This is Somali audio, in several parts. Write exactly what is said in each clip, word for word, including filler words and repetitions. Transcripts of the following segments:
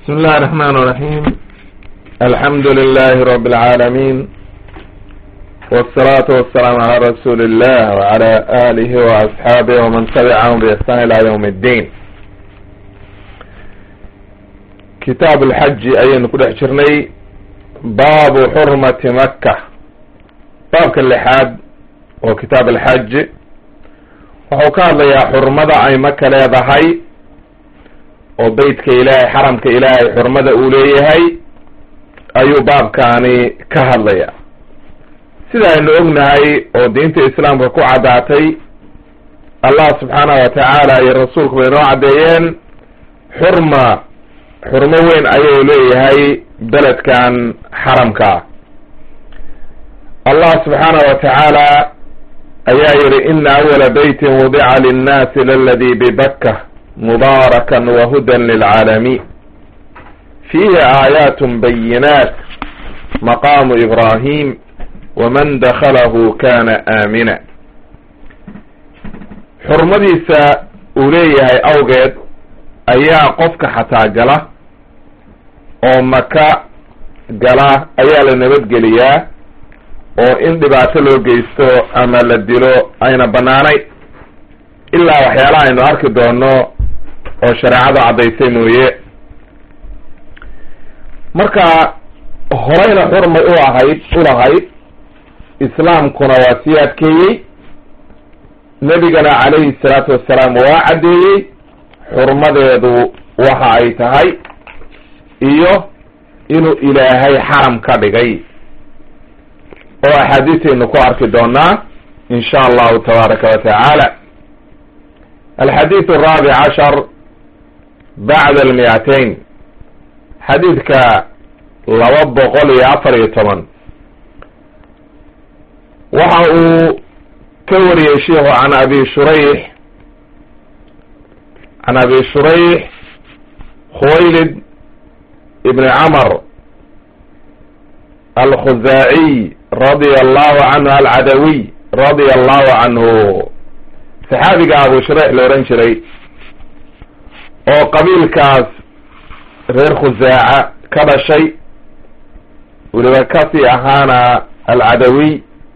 بسم الله الرحمن الرحيم. الحمد لله رب العالمين، والصلاة والسلام على رسول الله وعلى آله وأصحابه ومن تبعهم بإحسان إلى يوم الدين. كتاب الحج أي نقول احشرني باب حرمة مكة، باب كاللحاد وكتاب الحج وحكار لي حرمة أي مكة لا ضحي وبيتك إلهي حرمك إلهي حرمة أوليهي أيو باب كاني كهاليا سيدا إنه أغنهي ودينة الإسلام كو عداتي الله سبحانه وتعالى يا رسولك بينو عديين حرمة حرمة وين أيو أوليهي بلد كان حرمك. الله سبحانه وتعالى أيائر إن أول بيت وضع للناس للذي ببكة مباركا وهدى للعالمين فيه آيات بينات مقام إبراهيم ومن دخله كان آمنا. حرمديسا أوليها أوجد أيها قفك حتى قلا أو مكة قلا أيها لنبت قليا أو إن دباتلو قيستو أما لدلو أين بناني إلا وحيالا إنو أركي دونو oo shareecada cadaysay mooye. marka horeyna xurmay u ahayd u lahayd islaamkuna waa sii adkeeyey, nebigana calayhi salaatu wassalaam waa caddeeyey xurmadeedu waxa ay tahay iyo inuu ilaahay xaram ka dhigay oo axaadiisaynu ku arki doonaa in sha allahu tabaaraka wa tacaala. alxadiiث الرابع عشر بعد المئتين حديثك لواب قولي عفر يتمن وحاو كوري الشيخ عن أبي شريح عن أبي شريح خويلد ابن عمر الخزاعي رضي الله عنه العدوي رضي الله عنه. saxaabiga abu shurayx la oran jiray oo qabiilkaas reer khusaaca ka dhashay weliba kasii ahaana alcadawiy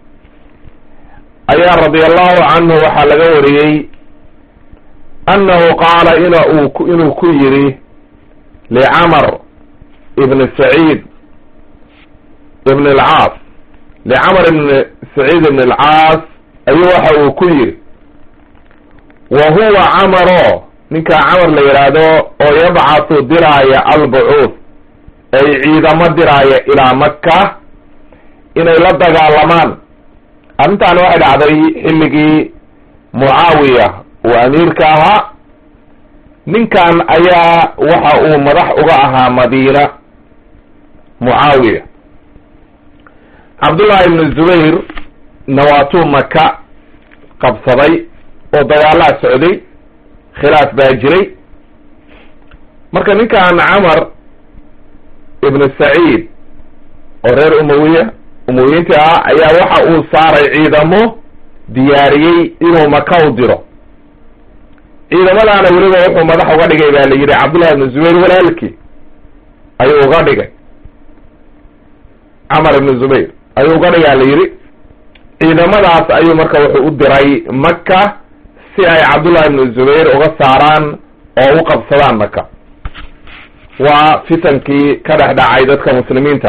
ayaa radiallahu canhu waxaa laga wariyey annahu qaala in uu inuu ku yidhi licamar ibn saciid ibn alcaas licamar ibn saciid ibn alcaas ayuu waxa uu ku yidhi wa huwa camaro ninkaa camar la yidhaahdo oo yabcathu diraaya albucuud ay ciidamo diraaya ilaa maka inay la dagaalamaan. arrintaani waxay dhacday xilligii mucaawiya uu amiirka ahaa. ninkan ayaa waxa uu madax uga ahaa madiina mucaawiya. cabdullahi ibnu zubayr nawaatuu maka qabsaday oo dagaalaa socday, khilaaf baa jiray. marka ninkan camar ibn saciid oo reer umawiya umawiyiinta ah ayaa waxa uu saaray ciidamo diyaariyey inuu maka u diro. ciidamadaana weliba wuxuu madax uga dhigay baa la yidhi cabdullahi ibnu zubayr walaalkii ayuu uga dhigay, camar ibnu zubayr ayuu uga dhigaa la yidhi. ciidamadaas ayuu marka wuxuu u diray maka si ay cabdullahi ibnu zubayr uga saaraan oo u qabsadaan maka. waa fitankii ka dhex dhacay dadka muslimiinta.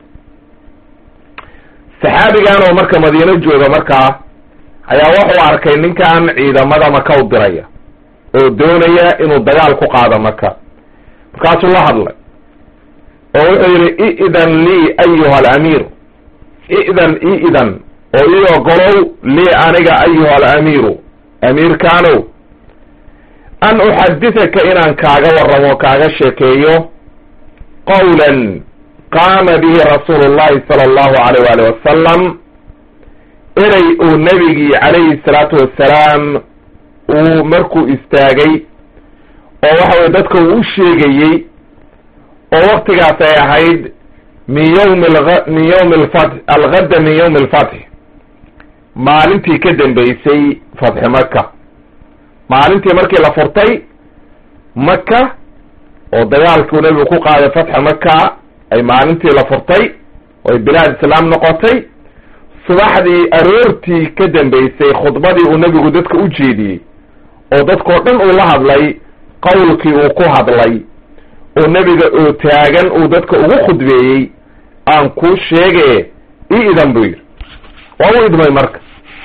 saxaabigan oo marka madiino jooga markaa ayaa wuxuu arkay ninkan ciidamada maka u diraya oo doonaya inuu dagaal ku qaado maka. markaasuu la hadlay oo wuxuu yidhi idan lii ayuha alamiir, idan idan oo ii ogolow lii aniga ayuha alamiiru amiirkaanow an uxadithaka inaan kaaga warramo kaaga sheekeeyo qawlan qaama bihi rasuulu llahi sala allahu alayh waali wasalam erey uu nebigii calayhi salaatu wassalaam uu markuu istaagay oo waxa weye dadka uu u sheegayey oo waktigaas ay ahayd min yawmi min yawmi alfath algadda min yawmi alfath maalintii ka dambeysay fatxi maka. maalintii markii la furtay maka oo dagaalkii nebigu ku qaaday fatxa maka ay maalintii la furtay oo ay bilaad islaam noqotay, subaxdii aroortii ka dambaysay khudbadii uu nebigu dadka u jeediyey oo dadkao dhan uu la hadlay, qowlkii uu ku hadlay oo nebiga oo taagan uu dadka ugu khudbeeyey, aan kuu sheege ii idan buu yidhi. waa u idmay marka.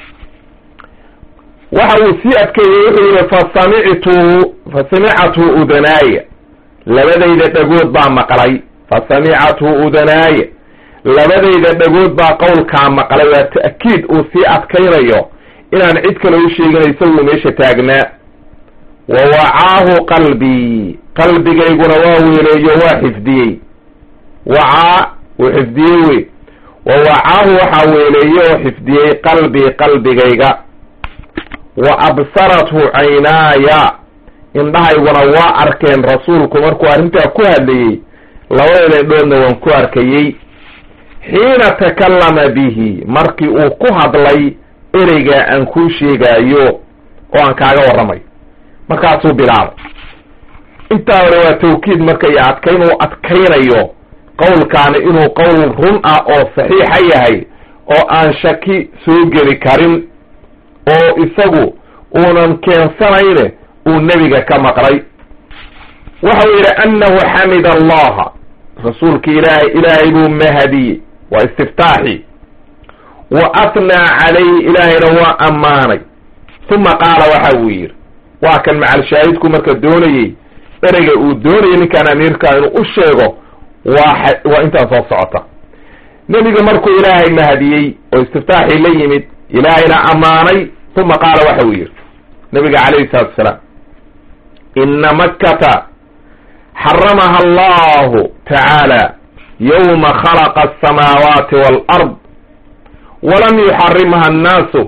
waxa uu sii adkeeyey wuxuu yidhi fasamictu fasamicathu udanaaya, labadayda dhagood baa maqlay, fasamicathu udanaaya, labadayda dhagood baa qowlkaa maqlay. waa ta'kiid uu sii adkaynayo inaan cid kale u sheegin isaguu meesha taagnaa. wa wacaahu qalbii, qalbigayguna waa weeleeyo waa xifdiyey. wacaa uu xifdiyey wey. wa wacaahu waxaa weeleeye oo xifdiyey qalbii qalbigayga. wa absarathu caynaaya, indhahayguna waa arkeen rasuulku markuu arrintaa ku hadlayey, labada indhoodna waan ku arkayey. xiina takallama bihi, markii uu ku hadlay ereygaa aan kuu sheegaayo oo aan kaaga warramay, markaasuu bilaabay. intaa hore waa tawkiid marka iyo adkayn uu adkaynayo qowlkaani inuu qowl run ah oo saxiixa yahay oo aan shaki soo geli karin, oo isagu uunan keensanayne uu nebiga ka maqlay. waxa uu yidhi annahu xamida allaha, rasuulka ilaahay ilaahay buu mahadiyey, waa istiftaaxi. wa atnaa calayhi, ilaahayna waa ammaanay. uma qaala waxa uu yidhi, waa kan macal shaahidku marka doonayey ereyga uu doonayay ninkaan amiirkaa inuu u sheego waa waa intaan soo socota. nebiga markuu ilaahay mahadiyey oo istiftaaxii la yimid, ilaahayna ammaanay, uma qaala waxa uu yidhi nebiga calayhi salaatu wasalaam, ina makkata xaramaha allahu tacaala yowma khalaqa asamaawaati waalard walam yuxarimha annaasu.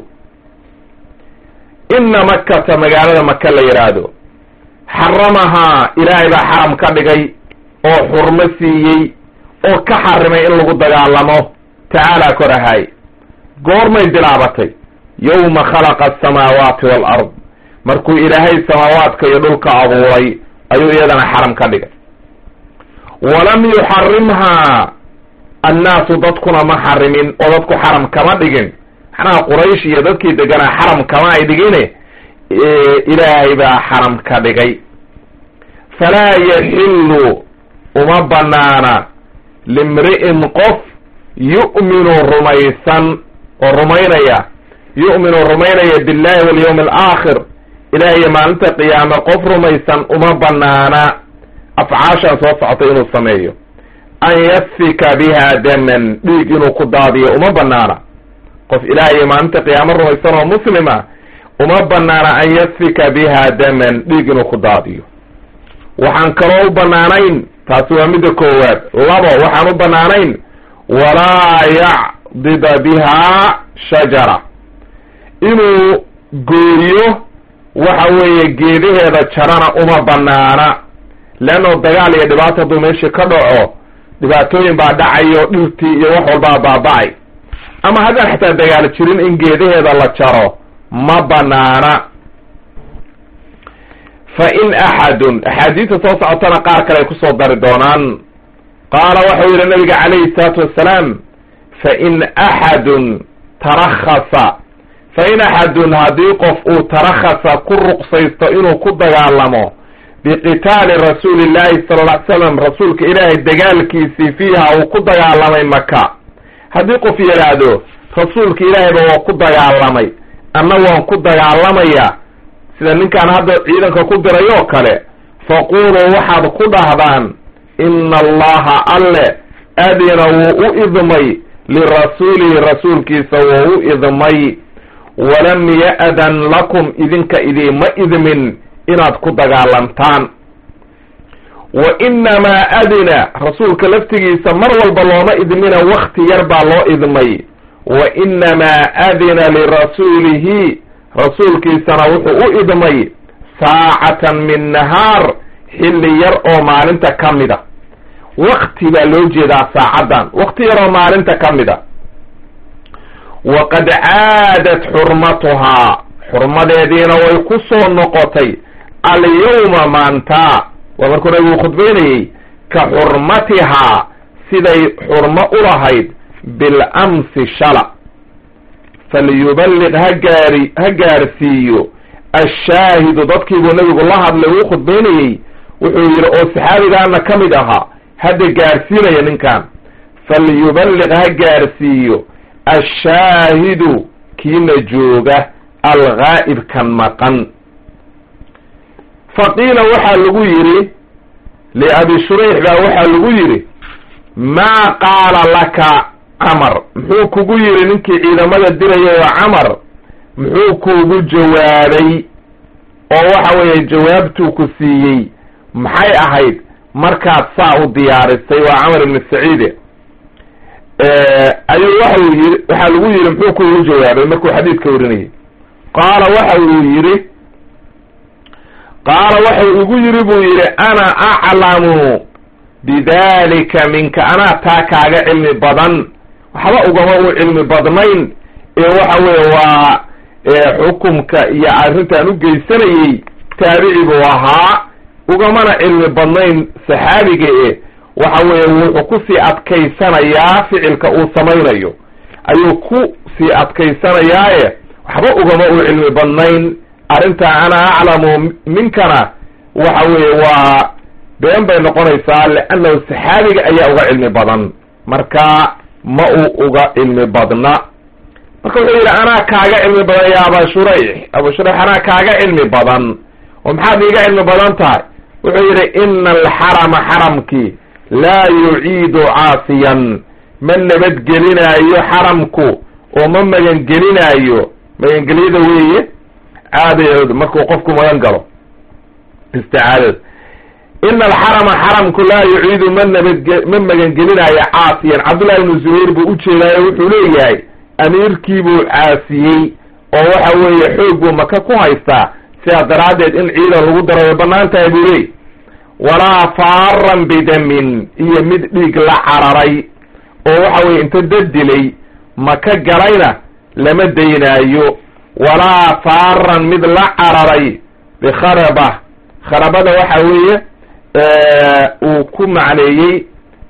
ina makkata, magaalada maka la yidhaahdo, xaramahaa, ilaahay baa xaram ka dhigay oo xurmo siiyey oo ka xarimay in lagu dagaalamo, tacaala kor ahaay. goormay bilaabatay? yowma khalaqa asamaawaati waalard, markuu ilaahay samaawaadka iyo dhulka abuuray ayuu iyadana xaram ka dhigay. walam yuxarimhaa annaasu, dadkuna ma xarimin oo dadku xaram kama dhigin. maxnaha quraysh iyo dadkii deganaa xaram kama ay dhigine, ilaahay baa xaram ka dhigay. falaa yaxillu, uma banaana limri'in qof yu'minu rumaysan oo rumaynaya yu'minu rumaynaya billahi walyawmi alaakhir, ilaahiyo maalinta qiyaame qof rumaysan uma banaana afcaashaan soo socotay inuu sameeyo. an yasfika biha daman, dhiig inuu ku daadiyo uma banaana. qof ilaahiyo maalinta qiyaame rumaysan oo muslima uma banaana an yasfika biha daman, dhiig inuu ku daadiyo. waxaan kaloo u banaanayn, taasi waa midda koowaad. labo, waxaan u banaanayn walaa yacdida biha shajara, inuu gooyo waxa weeye geedaheeda jarana uma banaana. leanno dagaal iyo dhibaato hadduu meesha ka dhaco, dhibaatooyin baa dhacayo, dhirtii iyo wax walbaa baaba'ay. ama haddaan xataa dagaal jirin in geedaheeda la jaro ma banaana. fa in axadun, axaadiista soo socotana qaar kale ay kusoo dari doonaan. qaala waxau yidhi nabiga calayhi salaatu wassalaam, fa in axadun tarakhasa, fa in axadun haddii qof uu tarakhasa ku ruqsaysto inuu ku dagaalamo biqitaali rasuuli llahi sala alla ly slam, rasuulka ilaahay dagaalkiisii fiiha uu ku dagaalamay maka. haddii qof yidhaahdo rasuulka ilaahayba waa ku dagaalamay, anna waan ku dagaalamaya, sida ninkaan hadda ciidanka ku diray oo kale, faquluu waxaad ku dhahdaan ina allaha alle adina wuu u idmay lirasuulihi, rasuulkiisa wuu u idmay, walam ya'dan lakum, idinka idiima idmin inaad ku dagaalantaan. wa inamaa adina, rasuulka laftigiisa mar walba looma idmina, wakti yar baa loo idmay. wa inamaa adina lirasuulihi, rasuulkiisana wuxuu u idmay saacatan min nahaar, xilli yar oo maalinta ka mida. wakti baa loo jeedaa saacaddan, wakti yar oo maalinta ka mida. waqad caadat xurmatuhaa, xurmadeediina way ku soo noqotay alyawma maanta, waa markuu nabigu khudbaynayey ka xurmatihaa siday xurmo u lahayd bilamsi shala falyuballiq ha gaari ha gaarsiiyo ashaahidu dadkiibuu nabigu la hadlay uu khudbaynayey wuxuu yidhi oo saxaabigaana ka mid ahaa hadda gaarsiinaya ninkan falyuballiq ha gaarsiiyo ashaahidu kiina jooga alghaa'ib kan maqan faqiila waxaa lagu yidhi liabi shurayx baa waxaa lagu yidhi maa qaala laka camar muxuu kugu yidhi ninkii ciidamada dirayay oo camar muxuu kuugu jawaabay oo waxa weeye jawaabtuu ku siiyey maxay ahayd markaad saa u diyaarisay waa camar ibnu saciide ayuu waxa uu yidhi waxaa lagu yidhi muxuu kuugu jawaabay markuu xadiidka warinayay qaala waxa uu yidhi qaala waxau igu yidhi buu yidhi ana aclamu bidalika minka anaa taa kaaga cilmi badan waxba ugama u cilmi badnayn ee waxa weeye waa xukumka iyo arrintaan u geysanayey taabici buu ahaa ugamana cilmi badnayn saxaabiga e waxa weeye wuxuu kusii adkaysanayaa ficilka uu samaynayo ayuu ku sii adkaysanayaaye waxba ugama u cilmi badnayn arrintaa ana aclamu minkana waxa weeye waa been bay noqonaysaa liannahu saxaabiga ayaa uga cilmi badan marka ma uu uga cilmi badna marka wuxuu yidhi anaa kaaga cilmi badan ya aba shurayx abu shurayx anaa kaaga cilmi badan oo maxaad iiga cilmi badan tahay wuxuu yidhi ina alxarama xaramkii laa yuciidu caasiyan ma nabadgelinaayo xaramku oo ma magangelinaayo magangelyada weeye caadayood markuu qofku magan galo isticaadada ina alxarama xaramku laa yuciidu ma nabadge ma magangelinaayo caasiyan cabdullahi ibnu zubayr buu ujeedaayo wuxuu leeyahay amiirkiibuu caasiyey oo waxa weeye xoog buu maka ku haystaa sidaa daraaddeed in ciidan lagu daro way banaan tahay buu leey walaa faaran bidamin iyo mid dhiig la cararay oo waxa weye inta dad dilay maka galayna lama daynaayo walaa faaran mid la cararay bikharaba kharabada waxa weeye uu ku macneeyey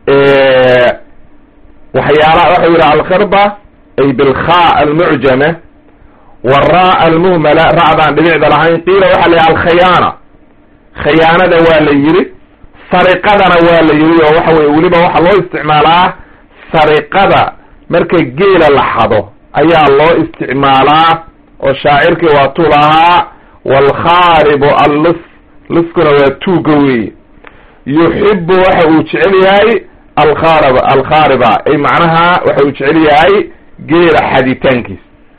waxyaala waxau yidhi alkharba ay bilkhaa almucjama wara almuhmala ra'daan dhibicda lahayn qiila waxaa la yidhi alkhayaana khayaanada waa la yidhi sariqadana waa la yidhi oo waxa weye weliba waxaa loo isticmaalaa sariqada marka geela la xado ayaa loo isticmaalaa oo shaacirkii waa tu lahaa waalkhaaribu allus luskuna waa tuuga weeye yuxibu waxa uu jecel yahay alkhaarib alkhaariba ay macnaha waxa uu jecel yahay geela xaditaankiis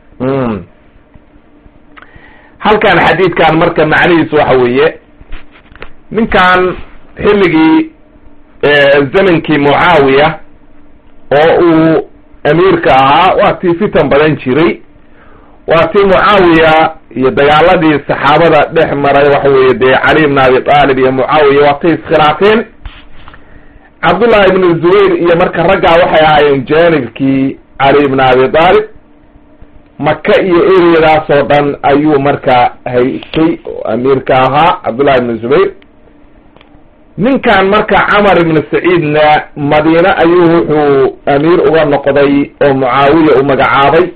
halkan xadiidkan marka macnihiisu waxa weeye ninkan xilligii zamankii mucaawiya oo uu amiirka ahaa waa tii fitan badan jiray waa tii mucaawiya iyo dagaaladii saxaabada dhex maray waxa weeye dee cali ibn abi talib iyo mucaawiya waa tay iskhilaafeen cabdullahi ibnu zubayr iyo marka raggaa waxay ahaayeen jaanibkii cali ibn abi talib maka iyo ereyadaas oo dhan ayuu marka haystay oo amiirka ahaa cabdullahi ibnu zubayr ninkan marka camar ibnu saciidna madiine ayuu wuxuu amiir uga noqday oo mucaawiya u magacaabay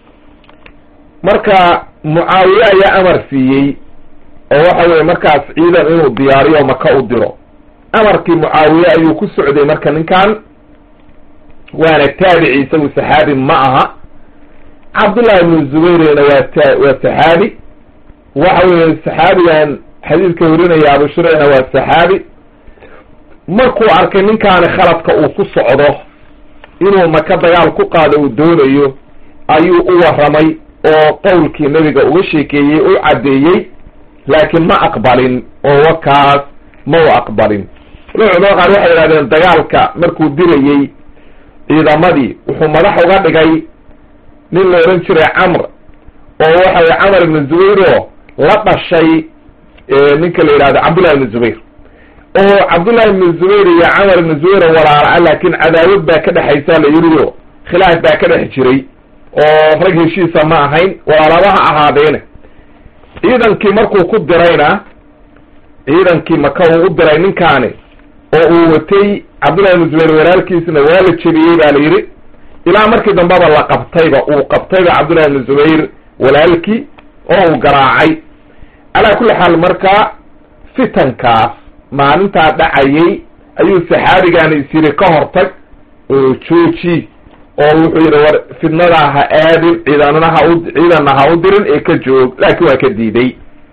marka mucaawiye ayaa amar siiyey oo waxa weye markaas ciidan inuu diyaariyo maka u diro amarkii mucaawiye ayuu ku socday marka ninkan waana taabici isagu saxaabi ma aha cabdullahi ibnu zubayrna waa ta waa saxaabi waxa weye saxaabigan xadiidka warinaya abu shurayxna waa saxaabi markuu arkay ninkaani khaladka uu ku socdo inuu maka dagaal ku qaado uu doonayo ayuu u warramay oo qowlkii nebiga uga sheekeeyey u caddeeyey laakiin ma aqbalin oo wakaas ma u aqbalin culamada qaar waxay yidhahdeen dagaalka markuu dirayey ciidamadii wuxuu madax uga dhigay nin la odhan jiray camr oo waxa weye camar ibnu zubayr oo la dhashay ninka la yidhahdo cabdullahi ibnu zubayr oo cabdullahi ibnu zubayr iyo camar ibnu zubayr oo walaala laakiin cadaawad baa ka dhexaysaa la yidhi oo khilaaf baa ka dhex jiray oo rag heshiisa ma ahayn walaalaba ha ahaadeene ciidankii markuu ku dirayna ciidankii maka uu u diray ninkaani oo uu watay cabdullahi ibnu zubayr walaalkiisna waa la jebiyey baa la yidhi ilaa markii dambeba la qabtayba uu qabtayba cabdullahi ibnu zubayr walaalkii oo uu garaacay calaa kulli xaal marka fitankaas maalintaa dhacayay ayuu saxaabigaani is yidhi ka hortag oo jooji oo wuxuu yidhi war fidnadaa ha aadin ciidanna ha u ciidanna ha u dirin ee ka joog laakiin waa ka diiday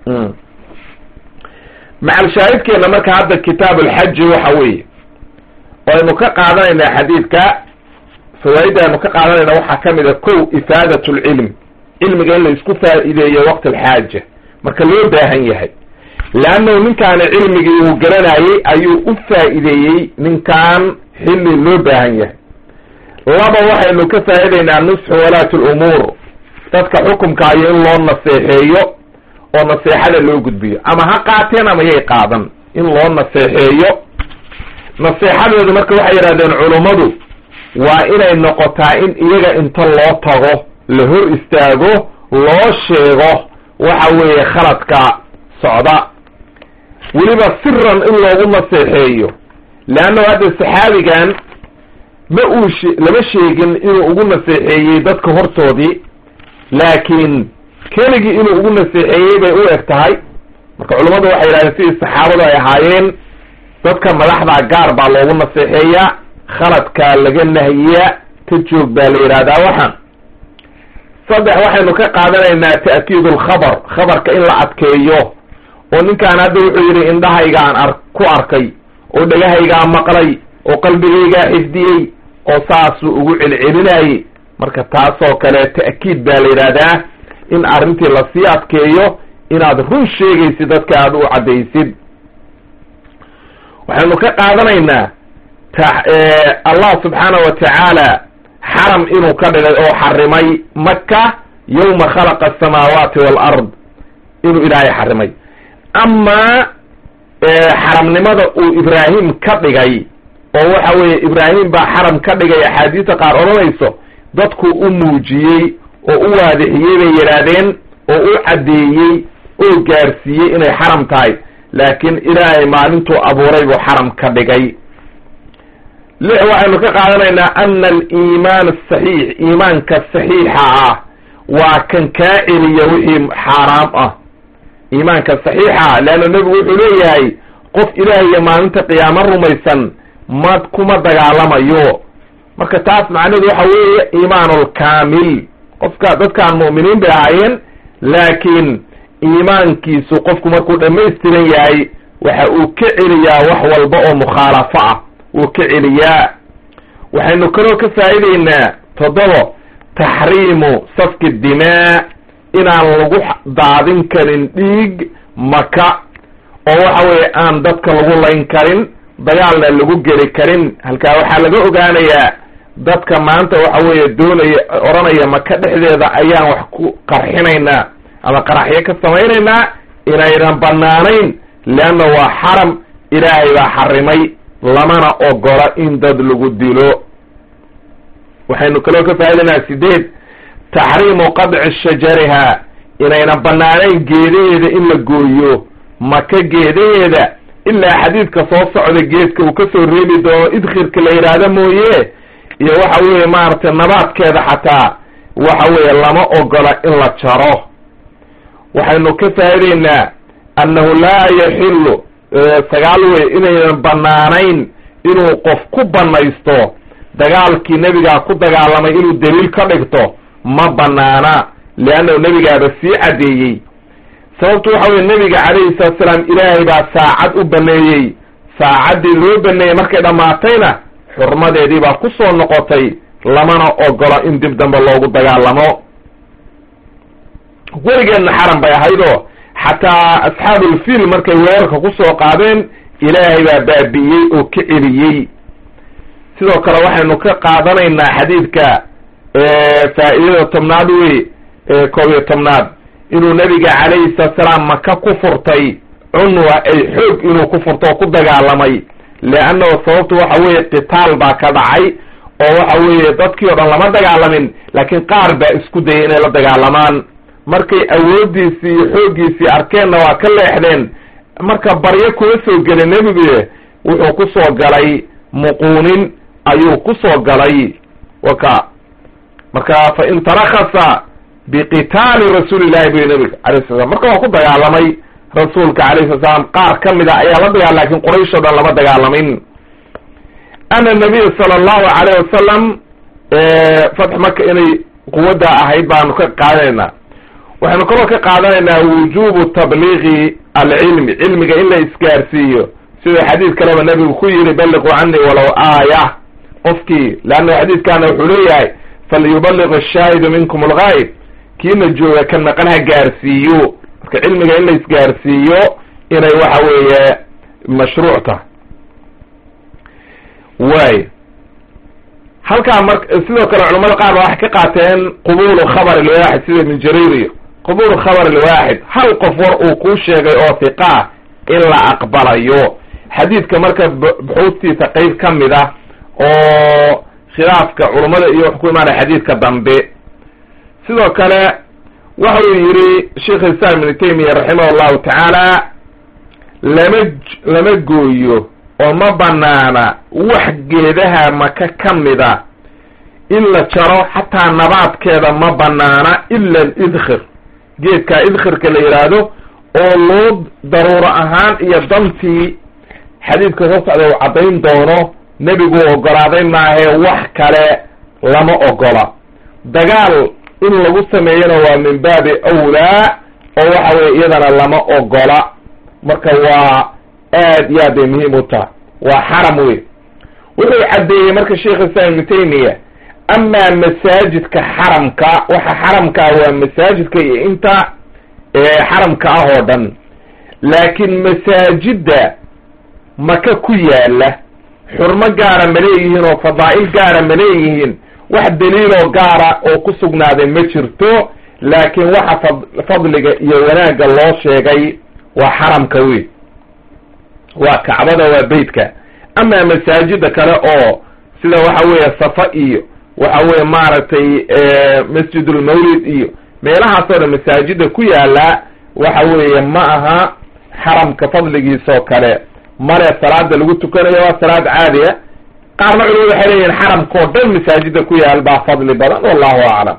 macal shaahidkeena marka hadda kitaab alxaji waxa weeye aynu ka qaadanaynaa xadiidka fawaaidda aynu ka qaadanayna waxaa kamid a kow ifaadat lcilm cilmiga in la isku faa'iideeyo waqti alxaaja marka loo baahan yahay leannahu ninkaani cilmigii uu garanayey ayuu u faa'iideeyey ninkaan xilli loo baahan yahay laba waxaynu ka faa'idaynaa nusxu walaati lumuur dadka xukumka ayo in loo naseexeeyo oo naseexada loo gudbiyo ama ha qaateen ama yay qaadan in loo naseexeeyo naseexadooda marka waxay yidhahdeen culummadu waa inay noqotaa in iyaga inta loo tago la hor istaago loo sheego waxa weeye khaladka socda weliba siran in loogu naseexeeyo leannahu hadda saxaabigan ma uu she lama sheegin inuu ugu naseexeeyey dadka hortoodii laakiin keligii inuu ugu naseexeeyey bay u eg tahay marka culummadu waxay yidhahdeen sidii saxaabadu ay ahaayeen dadka madaxda gaar baa loogu naseexeeyaa khaladkaa laga nahiyaa ka joog baa la yidhahdaa waxaan saddex waxaynu ka qaadanaynaa ta'kiid alkhabar khabarka in la adkeeyo oo ninkaan hadda wuxuu yidhi indhahaygaan ar ku arkay oo dhegahaygaa maqlay oo qalbigaygaa xifdiyey oo saasuu ugu celcelinayey marka taasoo kale ta'kiid baa la yidhahdaa in arrintii lasii adkeeyo inaad run sheegaysid dadka aada u caddaysid waxaynu ka qaadanaynaa allah subxaana wa tacaala xaram inuu ka dhigay oo xarimay maka yawma khalaqa asamaawaati waalard inuu ilaahay xarimay amaa xaramnimada uu ibraahim ka dhigay oo waxa weeye ibraahim baa xaram ka dhigay axaadiista qaar odhanayso dadku u muujiyey oo u waadixiyey bay yidhaahdeen oo u caddeeyey oo gaarsiiyey inay xaram tahay laakiin ilaahay maalintuu abuuray buu xaram ka dhigay lix waxaynu ka qaadanaynaa ana aliimaan asaxiix iimaanka saxiixa ah waa kan kaa celiya wixii xaaraam ah iimaanka saxiixa leanna nebigu wuxuu leeyahay qof ilaahay iyo maalinta qiyaamo rumaysan ma kuma dagaalamayo marka taas macnaheedu waxa weeye iimaanulkaamil qofka dadkaan mu'miniin bay ahaayeen laakiin iimaankiisu qofku markuu dhammaystiran yahay waxa uu ka celiyaa wax walba oo mukhaalafo ah wuu ka celiyaa waxaynu kaloo ka faa'idaynaa toddobo taxriimu safki dimaa inaan lagu daadin karin dhiig maka oo waxa weeye aan dadka lagu layn karin dagaalna lagu geli karin halkaa waxaa laga ogaanayaa dadka maanta waxa weeye doonaya odhanaya maka dhexdeeda ayaan wax ku qarxinaynaa ama qaraxyo ka samaynaynaa inaynan banaanayn leanna waa xaram ilaahay baa xarimay lamana ogola in dad lagu dilo waxaynu kaloo ka faa'idaynaa sideed taxriimu qadci shajariha inaynan banaanayn geedaheeda in la gooyo maka geedaheeda ilaa xadiidka soo socda geedka uu kasoo reebi doono idkhirka la yidhaahdo mooye iyo waxa weeye maaragtay nabaadkeeda xataa waxa weeye lama ogola in la jaro waxaynu ka faa'idaynaa annahu laa yaxilu sagaal wey inaynan banaanayn inuu qof ku banaysto dagaalkii nebigaa ku dagaalamay inuu daliil ka dhigto ma banaana leannahu nebigaaba sii caddeeyey sababtu waxa weye nebiga calayhi salatu salaam ilaahay baa saacad u baneeyey saacaddii loo baneeyey markay dhammaatayna xurmadeedii baa ku soo noqotay lamana ogola in dib dambe loogu dagaalamo weligeedna xaram bay ahaydoo xataa asxaabulfiil markay weerarka ku soo qaadeen ilaahay baa baabi'iyey oo ka celiyey sidoo kale waxaynu ka qaadanaynaa xadiidka faa'iidada tobnaad wey koob iyo tobnaad inuu nebiga calayhi salatu salaam maka ku furtay cunwa ay xoog inuu ku furto oo ku dagaalamay leannahu sababtu waxa weeye qitaal baa ka dhacay oo waxa weeye dadkii o dhan lama dagaalamin laakiin qaar baa isku dayay inay la dagaalamaan markay awooddiisii iyo xooggiisii arkeenna waa ka leexdeen marka baryo kuma soo gelin nebigu, wuxuu ku soo galay muquunin ayuu ku soo galay waka marka fa in tarakasa biqitaali rasuulillahi bu nabiga alayhi salam marka waa ku dagaalamay rasuulka alayhi salaam qaar kamida ayaa la dagaal laakin quraysh oo dhan lama dagaalamin. ana nabiy sala allahu alayhi wasalam fatx maka inay quwadda ahayd baanu ka qaadanaynaa. waxaynu kaloo ka qaadanaynaa wujubu tabliigi alcilmi, cilmiga in la isgaarsiiyo sida xadiid kaleba nabigu ku yiri balliquu cani walow aaya qofkii, leanna xadiidkaana wuxuu leeyahay falyubaliq ashaahidu minkum algaayib, kiina jooga kan maqan ha gaarsiiyo. marka cilmiga in la isgaarsiiyo inay waxa weeye mashruuc tahay. way halkaa mar sidoo kale culamada qaar waxay ka qaateen qubulu khabar alwaaxid sida ibn jarir iyo qubulu khabar alwaaxid, hal qof war uu kuu sheegay oo hiqaa in la aqbalayo. xadiidka marka buxuustiisa qeyb ka mid ah oo khilaafka culummada iyo wax ku imaanaya xadiidka dambe. sidoo kale waxa uu yidhi sheikh islam ibn taymiya raximah allahu tacaala, lama lama gooyo oo ma banaana wax geedaha maka ka mida in la jaro, xataa nabaadkeeda ma banaana ila alidkhir, geedka idkhirka la yidhaahdo oo loo daruuro ahaan iyo dantii xadiidka soo socda uu caddayn doono nebigu ogolaaday maahe wax kale lama ogola. dagaal in lagu sameeyana waa min baabi awlaa oo waxa weye iyadana lama ogola. marka waa aad iyo aad bay muhiim u tahay, waa xaram wey. wuxuu caddeeyey marka sheikh islam ibnu taymiya, amaa masaajidka xaramka, waxa xaramka ah waa masaajidka iyo inta xaramka ah oo dhan, laakiin masaajidda maka ku yaala xurmo gaara ma leeyihiin oo fadaa'il gaara ma leeyihiin, wax daliiloo gaara oo ku sugnaaday ma jirto, laakiin waxa fad fadliga iyo wanaagga loo sheegay waa xaramka wey, waa kacbada, waa beytka. amaa masaajida kale oo sida waxa weeye safa iyo waxa weye maaragtay masjidulmawlid iyo meelahaas oo dhan masaajida ku yaala waxa weeye ma aha xaramka fadligiisoo kale male. salaada lagu tukanayo waa salaad caadiya. qaarna culimadu waxay leeyihin xaramkao dhan masaajida ku yaal baa fadli badan, wallahu aclam.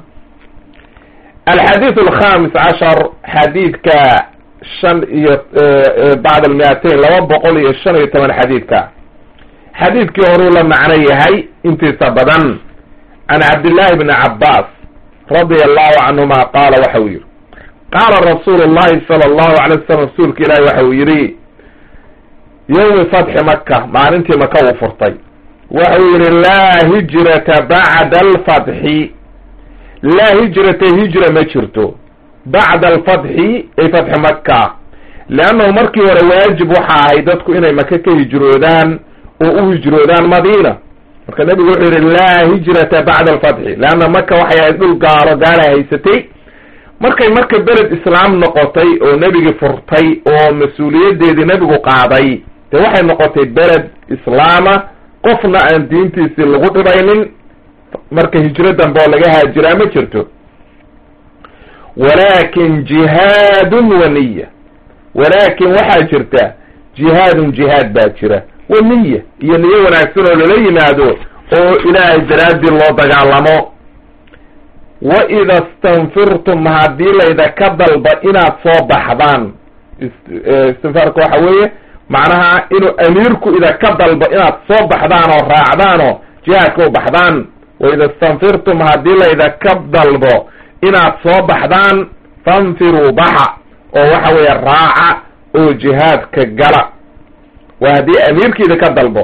alxadiid alkhamis cashar, xadiidka shan iyo bacd almiatain laba boqol iyo shan iyo toban xadiidka. xadiidkii horuu la macno yahay intiisa badan. can cabdillahi bni cabbaas radia allahu canhuma qaala waxa uu yihi, qaala rasuulu llahi sala allahu alay wasalam, rasuulka ilaahi waxa uu yihi yowmi fatxi maka, maalintii maka uu furtay, waxa uu yihi laa hijrata bacda alfatxi, laa hijrata hijra ma jirto bacda alfatxi ay fatxi maka, leannahu markii hore waajib waxa ahay dadku inay maka ka hijroodaan oo u hijroodaan madiina. marka nebigu wuxuu yihi laa hijrata bacda alfatxi, leanna maka waxay ahayd dhul gaalo gaala haysatay. markay marka beled islaam noqotay oo nebigi furtay oo mas-uuliyadeedii nebigu qaaday, de waxay noqotay beled islaama, qofna aan diintiisii lagu dhibaynin. marka hijro dambe oo laga haajiraa ma jirto. walaakin jihaadun wa niya, walaakin waxaa jirta jihaadun jihaad baa jira, wa niya iyo niyo wanaagsan oo lala yimaado oo ilaahay daraaddii loo dagaalamo. wa ida stanfirtum, haddii layda ka dalba inaad soo baxdaan, istinfaarka waxa weeye macnaha inuu amiirku ida ka dalbo inaad soo baxdaan oo raacdaan oo jihaadka u baxdaan. wa ida stanfirtum, haddii layda ka dalbo inaad soo baxdaan, fanfiruu baxa oo waxa weeye raaca oo jihaadka gala, waa haddii amiirkiida ka dalbo.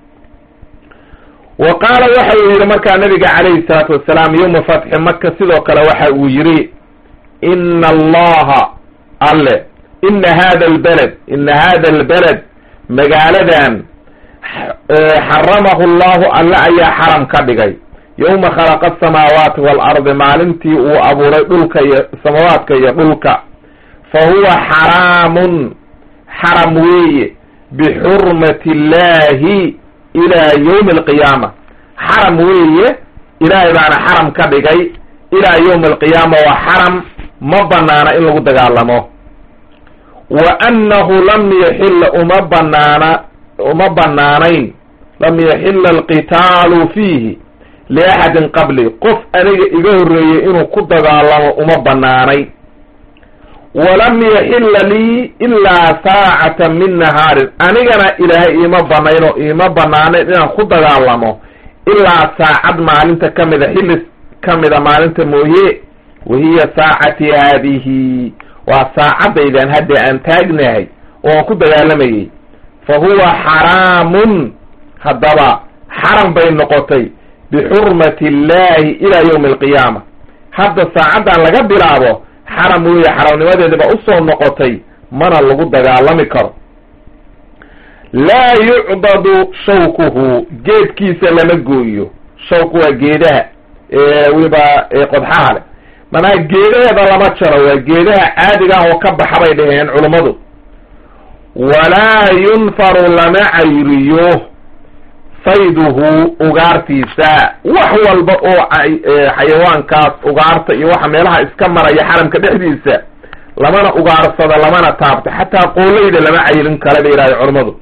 wa qaala waxa uu yihi markaa nabiga calayhi salaatu wasalaam yowma fatxi maka sidoo kale waxa uu yihi, ina allaha alle, ina hada albaled, ina hada albaled, magaaladan xaramahu allahu, alle ayaa xaram ka dhigay, yowma khalaqa asamaawaati waalardi, maalintii uu abuuray dhulka iyo samaawaadka iyo dhulka. fa huwa xaraamun, xaram weeye, bixurmati illahi ilaa yowmi alqiyaama, xaram weeye, ilaahay baana xaram ka dhigay ilaa yowmi alqiyaama, waa xaram, ma banaana in lagu dagaalamo. wa annahu lam yaxilla uma banaana uma banaanayn lam yaxilla alqitaalu fiihi liaxadin qabli qof aniga iga horreeyey inuu ku dagaalamo uma banaanayn walam yaxilla lii ilaa saacatan min nahaarin anigana ilaahay iima banayn oo iima banaanayn inaan ku dagaalamo ilaa saacad maalinta ka mida xilli ka mida maalinta mooye wahiya saacati haadihi waa saacadaydan hadda aan taagnahay oo aan ku dagaalamayey fa huwa xaraamun haddaba xaram bay noqotay bixurmati illaahi ilaa yawmi alqiyaama hadda saacaddan laga bilaabo xaram weeye xaramnimadeediba usoo noqotay mana lagu dagaalami karo laa yucdadu shawkuhu geedkiisa lama gooyo shawku waa geedaha wiba qodxaha leh manaa geedaheeda lama jaro waa geedaha caadiga ah oo ka baxa bay dhaheen culummadu walaa yunfaru lama cayriyo sayduhu ugaartiisa wax walba oo xayawaankaas ugaarta iyo waxa meelaha iska maraya xaramka dhexdiisa lamana ugaarsado lamana taabto xataa qoolayda lama cayrin kale bay yidhahda culummadu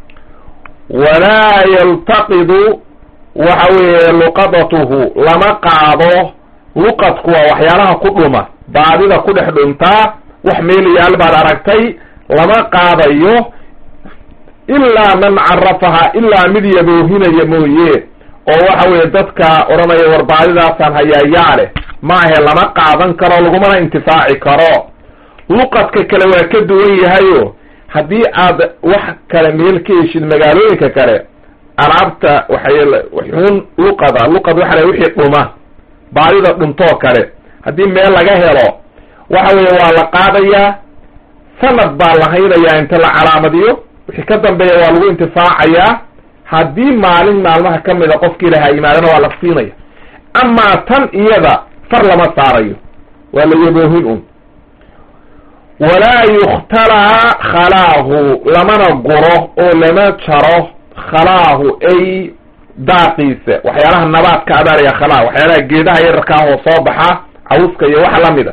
walaa yaltaqidu waxa weeye luqadatuhu lama qaado luqadku waa waxyaalaha ku dhuma baadida ku dhex dhuntaa wax meel yaal baad aragtay lama qaadayo ilaa man carafaha ilaa mid yaboohinaya mooye oo waxa weeye dadka odhanaya war baadidaasaan hayaayaa leh maahe lama qaadan karo lagumana intifaaci karo luqadka kale waa ka duwan yahayo haddii aad wax kale meel ka heshid magaalooyinka kale alaabta waxay waxuun luqada luqad waxa la wixii dhuma baadida dhuntoo kale haddii meel laga helo waxa weeye waa la qaadayaa sanad baa la haynayaa inta la calaamadiyo wixii ka dambeeya waa lagu intifaacayaa haddii maalin maalmaha ka mida qofkii lahaa yimaadana waa la siinaya amaa tan iyada far lama saarayo waa la yaboohin un walaa yukhtalaa khalaahu lamana guro oo lama jaro khalaahu ay daaqiisa waxyaalaha nabaadka adaaraya khalaa waxyaalaha geedaha yararka ah oo soo baxa cawska iyo waxa lamida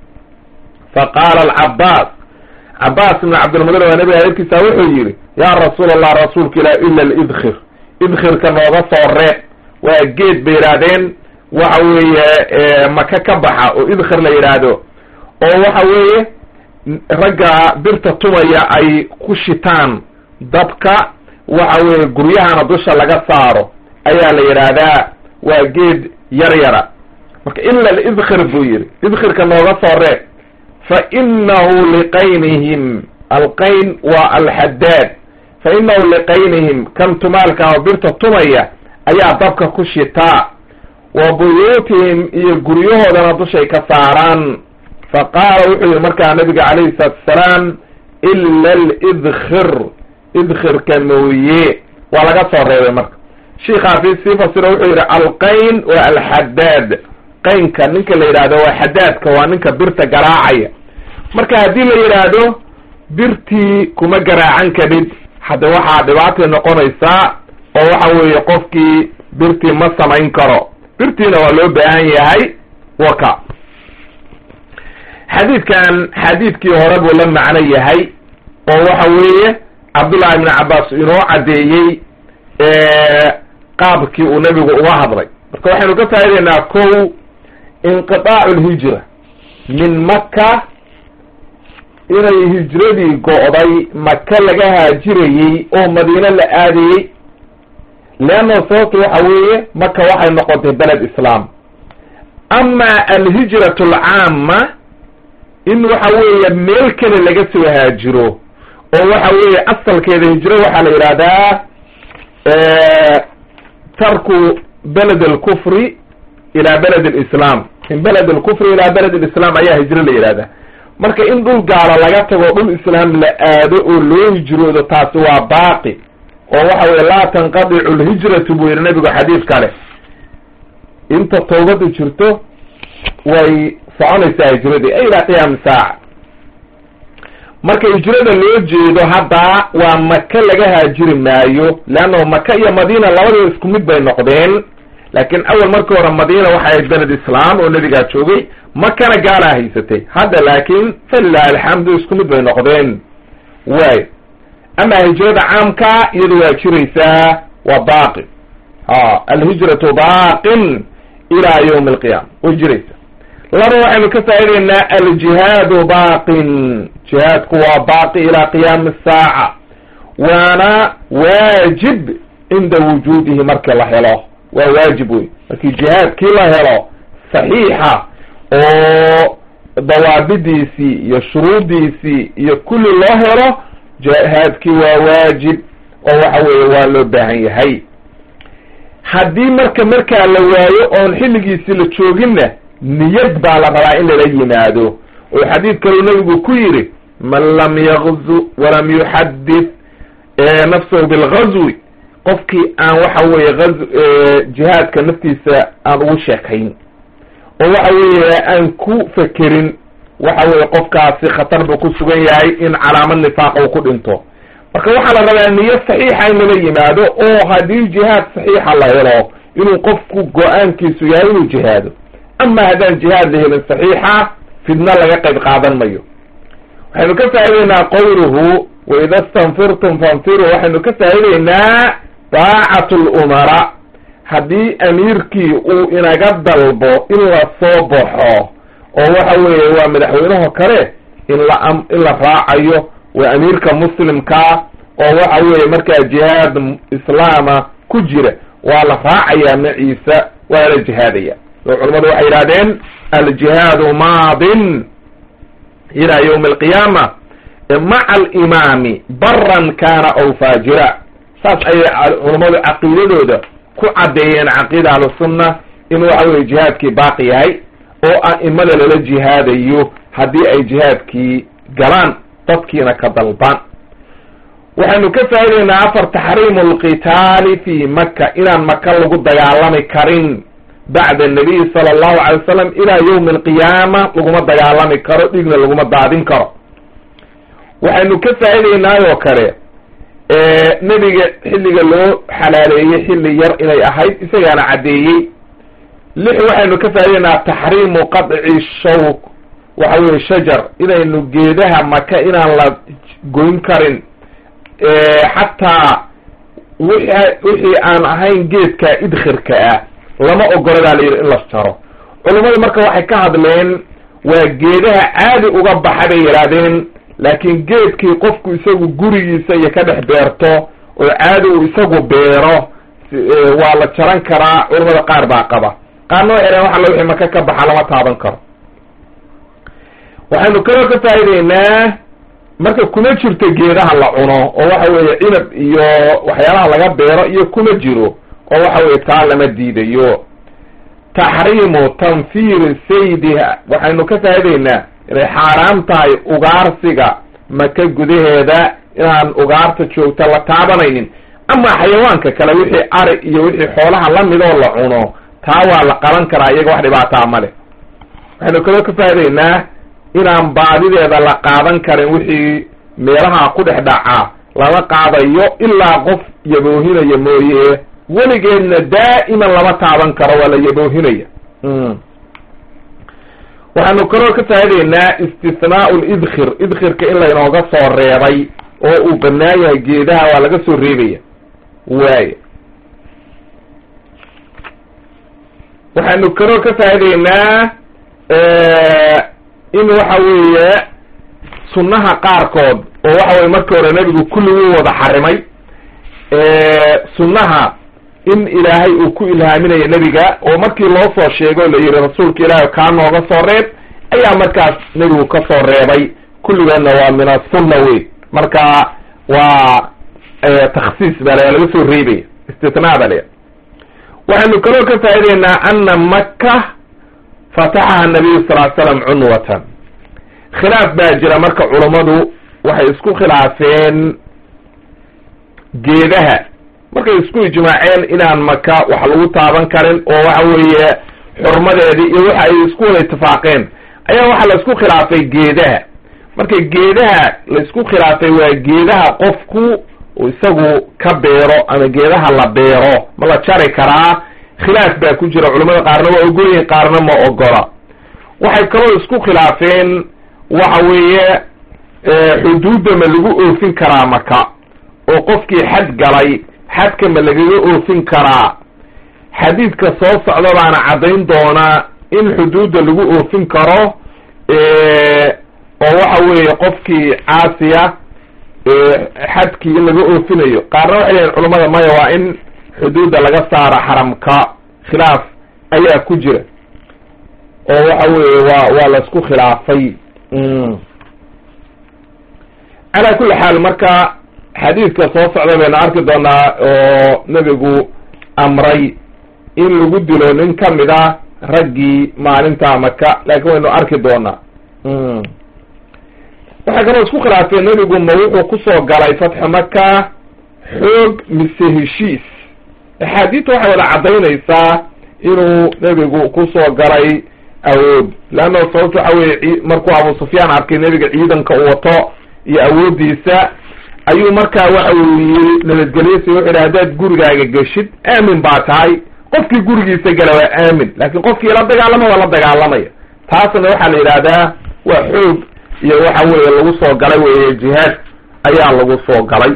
fa qaala alcabaas cabaas ibn cabdilmudir waa nabiga adeerkiisa wuxuu yidhi yaa rasuul allah rasuulka ilah ila lidkhir idkhirka nooga soo reeb waa geed bay yidhaahdeen waxa weeye maka ka baxa oo idkhir la yidhaahdo oo waxa weeye ragga birta tumaya ay ku shitaan dabka waxa weeye guryahana dusha laga saaro ayaa la yidhaahdaa waa geed yar yara marka ila lidkhir buu yidhi idkhirka nooga soo reeb fa inahu liqaynihim alqayn waa alxadaad fa inahu liqaynihim kan tumaalka oo birta tumaya ayaa dabka ku shitaa wa buyuutihim iyo guryahoodana dushay ka saaraan fa qaala wuxuu yihi markaa nabiga calayhi salaatu asalaam ila lidkhir idkhirka mooye waa laga soo reebay marka shiikhaa fi sii fasiro wuxuu yidhi alqayn waa alxadaad qaynka ninka la yidhaahdo waa xadaadka waa ninka birta garaacaya marka haddii la yidhaahdo birtii kuma garaacan kadhid hadda waxaa dhibaatay noqonaysaa oo waxa weeye qofkii birtii ma samayn karo birtiina waa loo baahan yahay waka xadiidkan xadiidkii hore buu la macno yahay oo waxa weeye cabdullahi ibn cabbaas inoo caddeeyey qaabkii uu nebigu uga hadlay marka waxaynu ka faa'idaynaa kow inqitaacu lhijra min maka inay hijradii go'day maka laga haajirayey oo madiine la aadayey leanna sababta waxa weeye maka waxay noqotay beled islaam ama alhijratu alcaama in waxa weeye meel kale laga soo haajiro oo waxa weeye asalkeeda hijro waxaa la yidhaahdaa tarku beled alkufri ilaa beled alislam min beled alkufri ilaa beled alislam ayaa hijro la yidhahdaa marka in dhul gaala laga tago dhul islaam la aado oo loo hijroodo taasi waa baaqi oo waxa weye laa tanqadicu lhijratu buu yidhi nabigu xadiis kale inta toobadu jirto way soconaysaa hijradii ilaa qiyaami saaca marka hijrada loo jeedo hadda waa maka laga haajiri maayo leanna maka iyo madiina labadaba isku mid bay noqdeen laakiin awal markii hore madiina waxay ahayd beled islaam oo nebigaa joogay, makana gaalaa haysatay. hadda laakiin falilahi alxamdu isku mid bay noqdeen. waay ama hijrada caamka iyadu waa jiraysaa, waa baaqi. ha alhijratu baaqin ilaa yawmi alqiyama, way jiraysaa. laba waxaynu ka faa'idaynaa aljihaadu baaqin, jihaadku waa baaqi ilaa qiyaami asaaca, waana waajib cinda wujuudihi markii la helo. waa waajib wey markii jihaadkii la helo saxiixa oo dawaabidiisii iyo shuruudiisii iyo kulli loo helo, jihaadkii waa waajib oo waxa weeye waa loo baahan yahay. haddii marka markaa la waayo oon xilligiisii la jooginna niyad baa la rabaa in lala yimaado, oo xadiid kaleu nabigu ku yidhi man lam yagzu walam yuxaddith nafsahu bilgazwi, qofkii aan waxa weeye az jihaadka naftiisa aan ugu sheekayn oo waxa weeye aan ku fekerin, waxa weeye qofkaasi khatar buu ku sugan yahay in calaamad nifaaqa uu ku dhinto. marka waxaa la rabaa niyo saxiixa in lala yimaado, oo haddii jihaad saxiixa la helo inuu qofku go-aankiisu yahay inuu jihaado. ama haddaan jihaad la helin saxiixa, fidna laga qayb qaadan mayo. waxaynu ka faa'idaynaa qawluhu waida stanfirtum fanfiruu, waxaynu ka faa'idaynaa daacatu lumara. haddii amiirkii uu inaga dalbo in la soo baxo oo waxa weeye waa madaxweynaho kale, in la in la raacayo waa amiirka muslimkaa oo waxa weeye markaa jihaad islaama ku jira, waa la raacayaa maciisa, waa la jihaadaya. oo culamadu waxay yidhahdeen aljihaadu maadin ilaa yawmi alqiyaama maca alimaami baran kana aw faajira. saas ayay culamadu caqiidadooda ku caddeeyeen, caqiida ahlusunna, in waxa weye jihaadkii baaqi yahay oo a'imada lala jihaadayo haddii ay jihaadkii galaan dadkiina ka dalbaan. waxaynu ka faa'idaynaa afar taxriimu alqitaali fi maka, inaan maka lagu dagaalami karin bacda nabiy sala allahu alay wasalam ilaa yawmi alqiyaama laguma dagaalami karo, dhigna laguma daadin karo. waxaynu ka faa'iidaynaayoo kale nebiga xilliga loo xalaaleeyey xilli yar inay ahayd, isagaana caddeeyey. lix waxaynu ka faa'idaynaa taxriimu qadci shawk, waxa weye shajar, inaynu geedaha maka inaan la goyn karin xataa wixii aan ahayn geedka idkhirka ah lama ogoladaa la yidhi in la jaro. culummadu marka waxay ka hadleen waa geedaha caadi uga baxa bay yidhaahdeen, laakiin geedkii qofku isagu gurigiisa iyo ka dhex beerto oo caadi uu isagu beero waa la jaran karaa. culamada qaar baa qaba, qaarna waxay dhahen waxa la wixii maka ka baxa lama taaban karo. waxaynu kaloo ka faa'idaynaa marka kuma jirto geedaha la cuno oo waxa weeye cinab iyo waxyaalaha laga beero iyo kuma jiro, oo waxa weye taa lama diidayo. taxriimu tanfiiri saydiha, waxaynu ka faa'idaynaa inay xaaraam tahay ugaarsiga maka gudaheeda, inaan ugaarta joogta la taabanaynin. ama xayawaanka kale wixii ari iyo wixii xoolaha lamidoo la cuno, taa waa la qaban karaa, iyaga wax dhibaataa ma leh. waxaynu kaloo ka faa'idaynaa inaan baadideeda la qaadan karin, wixii meelaha ku dhex dhaca lama qaadayo ilaa qof yaboohinaya mooye, weligeedna daa'iman lama taaban karo, waa la yaboohinaya. waxaanu kaloo ka faa'idaynaa istithnaau lidkhir, idkhirka in laynooga soo reebay oo uu banaan yahay geedaha waa laga soo reebaya. waaya waxaanu kaloo ka faa'idaynaa in waxa weeye sunnaha qaarkood oo waxa weye markii hore nebigu kulliguu wada xarimay, sunnaha in ilaahay uu ku ilhaaminayo nebiga, oo markii loo soo sheego la yidhi rasuulka ilaahay kaa nooga soo reeb, ayaa markaas nebigu ka soo reebay. kulligeedna waa min asunna wey, marka waa takhsiis baa la laga soo reebaya, istitnaa ba le. waxaynu kaloo ka faa'idaynaa ana maka fataxaha nabiyu sal l slam cunwatan. khilaaf baa jira marka culammadu waxay isku khilaafeen geedaha, markay isku ijmaaceen inaan maka wax lagu taaban karin oo waxa weeye xurmadeedii iyo waxa ay isku wada itifaaqeen, ayaa waxaa la isku khilaafay geedaha. marka geedaha la isku khilaafay waa geedaha qofku isagu ka beero ama geedaha la beero, ma la jari karaa? khilaaf baa ku jira, culamada qaarna waa ogolyihin qaarna ma ogola. waxay kaloo isku khilaafeen waxa weeye xuduudda ma lagu oofin karaa maka, oo qofkii xad galay xadka ma lagaga oofin karaa. xadiidka soo socda baana caddayn doonaa in xuduudda lagu oofin karo, oo waxa weeye qofkii caasiya xadkii in laga oofinayo. qaarna waxay leeyihin culamada maya, waa in xuduudda laga saaro xaramka, khilaaf ayaa ku jira oo waxa weeye waa waa laisku khilaafay. calaa kulli xaal marka xadiidka soo socda baynu arki doonaa oo nebigu amray in lagu dilo nin kamid a raggii maalinta maka, laakin waynu arki doonaa. waxay kaloo isku khilaafeen nebigu ma wuxuu kusoo galay fatxu maka xoog mise heshiis. axaadiista waxay wada caddaynaysaa inuu nebigu kusoo galay awood, leanna sababto waxa weye markuu abu sufyaan arkay nebiga ciidanka uu wato iyo awooddiisa, ayuu markaa waxa uu yiri nabadgelyasi wuxuu yidhi haddaad gurigaaga geshid aamin baa tahay, qofkii gurigiisa gala waa aamin, laakin qofkii la dagaalama waa la dagaalamaya. taasna waxaa la yidhaahdaa waa xoog iyo waxa weeye lagu soo galay weye jihaad ayaa lagu soo galay.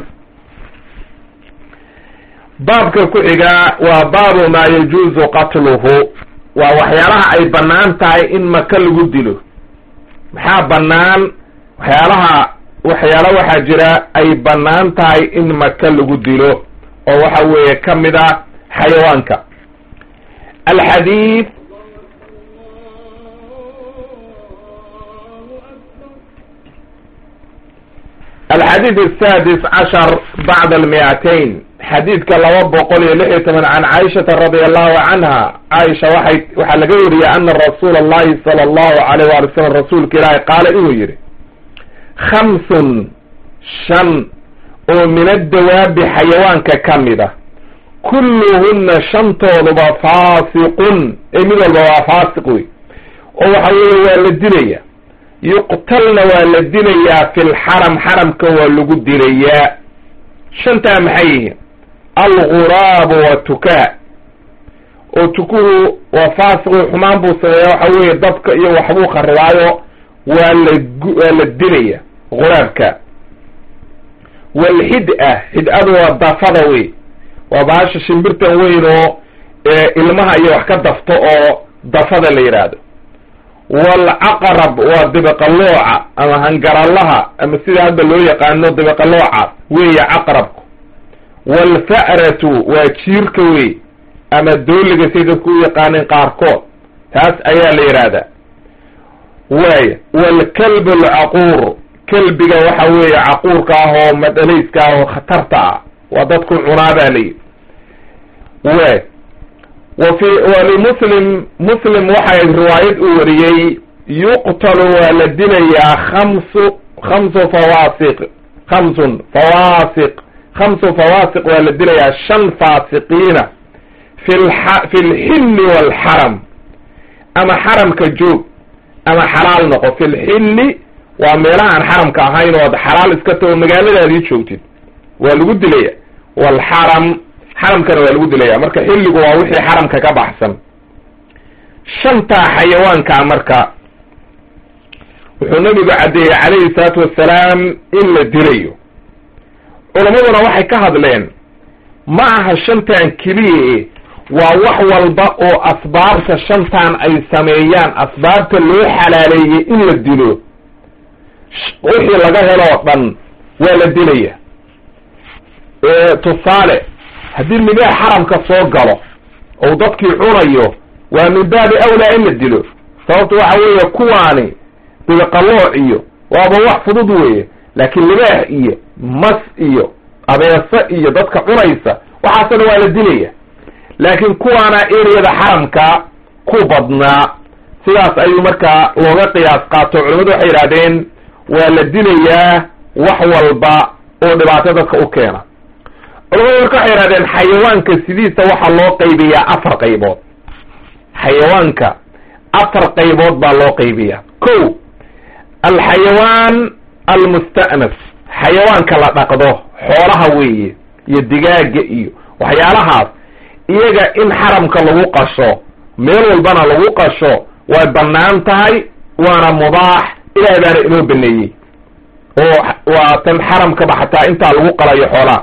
baabka ku xiga waa baabu maa yajuuzu qatluhu, waa waxyaalaha ay banaan tahay in maka lagu dilo. maxaa banaan? waxyaalaha waxyaala waxaa jira ay banaan tahay in maka lagu dilo, oo waxa weeye kamid a xayawaanka. alxadiid alxadiid السادس عشر بعد المئتين, xadiidka laba boqol iyo lix iyo toban can caaishata radi allahu canha. caaisha waxay waxaa laga wariyey ana rasuula allahi sala allahu alayh waali salam rasuulka ilaahi qaala inuu yihi khamsun shan oo min addawaabi xayawaanka kamid a, kulluhuna shantooduba faasiqun, ee mid walba waa faasiq wey, oo waxa weeye waa la dilaya. yuqtalna waa la dilayaa fi lxaram, xaramka waa lagu dilayaa. shantaa maxay yihiin? alguraabu watukaa, oo tukuhu waa faasiq, xumaan buu sameeya, waxa weeye dabka iyo waxbuu kharibaayo, waa la waa la dilaya guraabka. walxid-a, xid-adu waa dafada wey, waa bahasha shimbirtan weyn oo ilmaha iyo wax ka dafto oo dafada la yidhaahdo. walcaqrab waa dibiqalooca ama hangaralaha, ama sida hadda loo yaqaano dibiqalooca weeye caqrabku. walfa'ratu waa jiirka wey, ama dooliga say dadku u yaqaaneen qaarkood, taas ayaa la yidhaahdaa. waaya walkalb alcaquur, kelbiga waxa weeye caquurka ah oo madhalayska ah oo khatarta ah, waa dadku cunaa baa layidhi. waay wafi walimuslim muslim waxay riwaayad u wariyey yuqtalu waa la dilayaa khamsu khamsu fawaasiq khamsun fawaasiq khamsu fawaasiq waa la dilayaa shan faasiqiina fi lxa fi lxilli walxaram, ama xaramka joog ama xalaal noqo. fi lxilli waa meelaha aan xaramka ahayn oo ad xalaal iska tago magaaladaadii joogtid, waa lagu dilaya. walxaram, xaramkana waa lagu dilaya. marka xilligu waa wixii xaramka ka baxsan. shantaa xayawaanka marka wuxuu nabigu caddeeyey calayhi salaatu wassalaam in la dilayo. culamaduna waxay ka hadleen ma aha shantan keliya, waa wax walba oo asbaabta shantan ay sameeyaan, asbaabta loo xalaaleeyey in la dilo, wixii laga heloo dhan waa la dilaya. tusaale, haddii libaax xaramka soo galo oo dadkii cunayo, waa min baabi awlaa in la dilo. sababto waxa weeye kuwaani dibiqalooc iyo waaba wax fudud weeye, laakiin libaax iyo mas iyo abeese iyo dadka cunaysa waxaasna waa la dilaya. laakiin kuwaana ereyada xaramka ku badnaa, sidaas ayuu markaa looga qiyaas qaato. culimadu waxay yidhahdeen waa la dilayaa wax walba oo dhibaato dadka u keena. culamadu marka waxay yidhahdeen xayawaanka sidiisa waxaa loo qaybiyaa afar qaybood. xayawaanka afar qaybood baa loo qaybiyaa. ko, alxayawaan almusta'nas, xayawaanka la dhaqdo, xoolaha weeye iyo digaaga iyo waxyaalahaas iyaga in xaramka lagu qasho meel walbana lagu qasho way bannaan tahay waana mubaax ilaahay baana inoo baneeyey oo waa tan xaramkaba xataa intaa lagu qalayo xoolaa.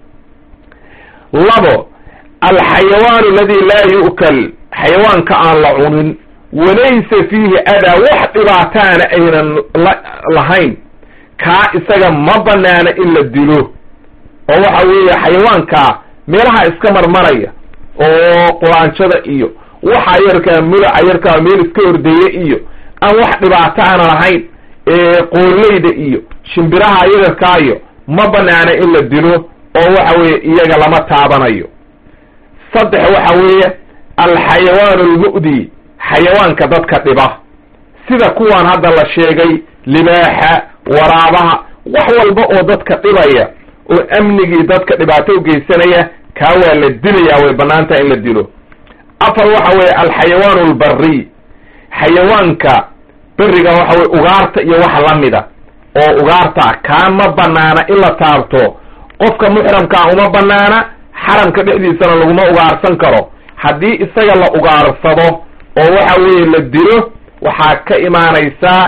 labo alxayawaan aladi laa yu'kal xayawaanka aan la cunin walaysa fiihi adaa wax dhibaataana aynan lahayn kaa isaga ma banaana in la dilo oo waxa weeye xayawaankaa meelaha iska marmaraya oo quraanjada iyo waxa yarkaa mulaca yarkaa meel iska hordeeye iyo aan wax dhibaato aana lahayn ee qooleyda iyo shimbiraha yagarkaayo ma banaana in la dilo oo waxa weeye iyaga lama taabanayo. saddex waxa weeye alxayawaan almu'di xayawaanka dadka dhiba sida kuwaan hadda la sheegay libaaxa waraabaha wax walba oo dadka dhibaya oo amnigii dadka dhibaato u geysanaya kaa waa la dilayaa way banaantaha in la dilo. afar waxa weeye alxayawaan albari xayawaanka beriga waxa weye ugaarta iyo wax lamida oo ugaarta kaa ma banaana in la taabto qofka muxramkaa uma banaana xaramka dhexdiisana laguma ugaarsan karo haddii isaga la ugaarsado oo waxa weeye la dilo waxaa ka imaanaysaa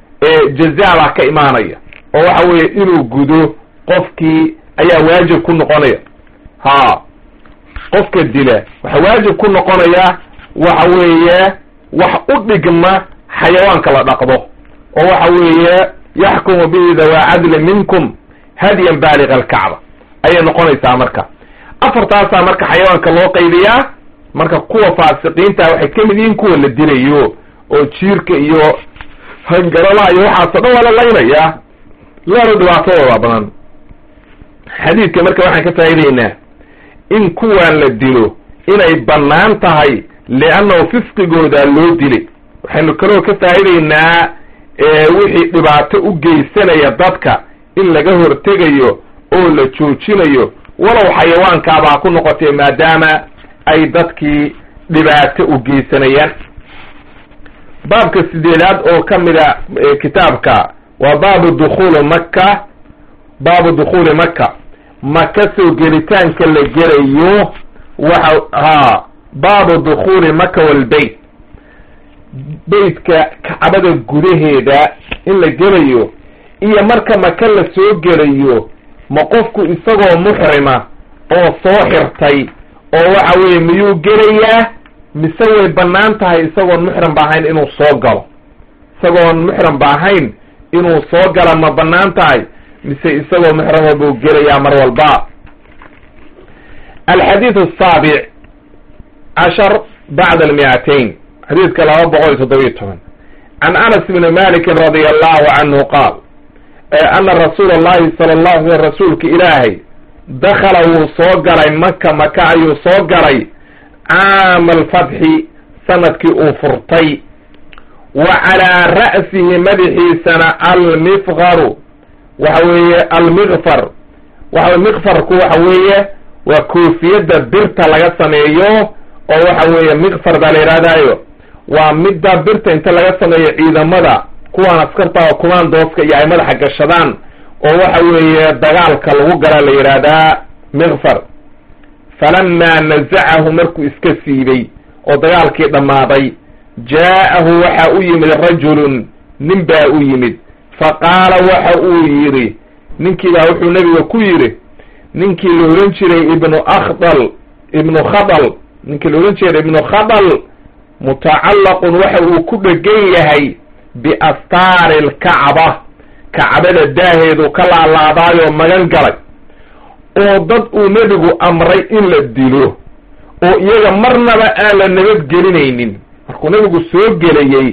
jazaa ka imaanaya oo waxa weeye inuu gudo qofkii ayaa waajib ku noqonaya. ha qofka dila waxa waajib ku noqonaya waxa weeye wax u dhigma xayawaanka la dhaqdo oo waxa weeye yaxkumu bihi dawaa cadli minkum hadyan baaliga alkacba ayay noqonaysaa. marka afartaasaa marka xayawaanka loo qaydiyaa. marka kuwa faasiqiinta waxay kamid yihiin kuwa la dilayo oo jiirka iyo hangaralaha iyo waxaasoo dhan waa la laynayaa laana dhibaatadooda badan. xadiidka marka waxaan ka faa'idaynaa in kuwaan la dilo inay bannaan tahay liannahu fisqigooda loo dilay. waxaynu kaloo ka faa'idaynaa wixii dhibaato u geysanaya dadka in laga hortegayo oo la joojinayo walow xayawaankaabaa ku noqotay maadaama ay dadkii dhibaato u geysanayaan. baabka sideedaad oo ka mida kitaabka waa baabu dukhuuli maka baabu dukhuuli maka maka soo gelitaanka la gelayo waxa ha baabu dukhuuli maka walbeyt beytka kacbada gudaheeda in la gelayo iyo marka maka la soo gelayo ma qofku isagoo muxrima oo soo xirtay oo waxa weeye miyuu gelayaa mise way bannaan tahay isagoon muxram ba ahayn inuu soo galo isagoon muxram ba ahayn inuu soo gala ma bannaan tahay mise isagoo muxrama buu gelayaa mar walba. alxadiid asaabic cashar bacda almiatain xadiidka laba boqol iyo toddobiyo toban can anas bni malikin radia allahu canhu qaal ana rasuula allahi sala allahu alay rasuulka ilaahay dakala wuu soo galay maka maka ayuu soo galay caama alfatxi sanadkii uu furtay wa calaa ra'sihi madaxiisana almifqaru waxa weeye almikfar waxa mikfarku waxa weeye waa koofiyadda birta laga sameeyo oo waxa weeye mikfar baa la yidhahdaayo waa midda birta inta laga sameeyo ciidamada kuwaan askarta oo kumaandooska iyo ay madaxa gashadaan oo waxa weeye dagaalka lagu gala la yidhaahdaa mikfar. falamaa nazacahu markuu iska siibay oo dagaalkii dhammaaday jaa'ahu waxa u yimid rajulun nin baa u yimid faqaala waxa uu yidhi ninkii baa wuxuu nebiga ku yidhi ninkii la ohan jiray ibnu akhdal ibnu khadal ninkii la ohan jiray ibnu khadal mutacallaqun waxa uu ku dhegan yahay biastaari alkacba kacbada daaheedu ka laalaadaayoo magan galay oo dad uu nebigu amray in la dilo oo iyaga marnaba aan la nabadgelinaynin markuu nebigu soo gelayey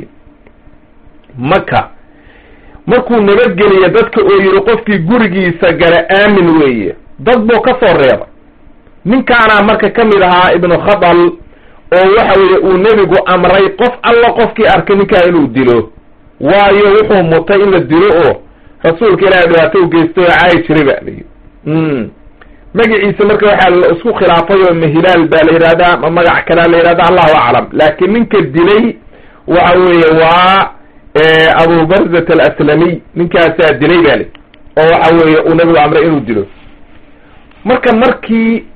maka markuu nabadgeliya dadka oo yidhi qofkii gurigiisa gala aamin weeye dad buu ka soo reebay. ninkaanaa marka ka mid ahaa ibnu khadal oo waxa weeye uu nebigu amray qof alla qofkii arkay ninkaa inuu dilo waayo wuxuu mutay in la dilo oo rasuulka ilaahay dhibaato u geystay oo caayi jiray ba layi magaciisa marka waxaa la isku khilaafay oo mahilaal baa la yidhahdaa ma magac kalea la yidhahda allahu aclam laakiin ninka dilay waxa weeye waa abu barzat alaslamiy ninkaasaa dilay baa li oo waxa weeye uu nabigu amray inuu dilo. marka markii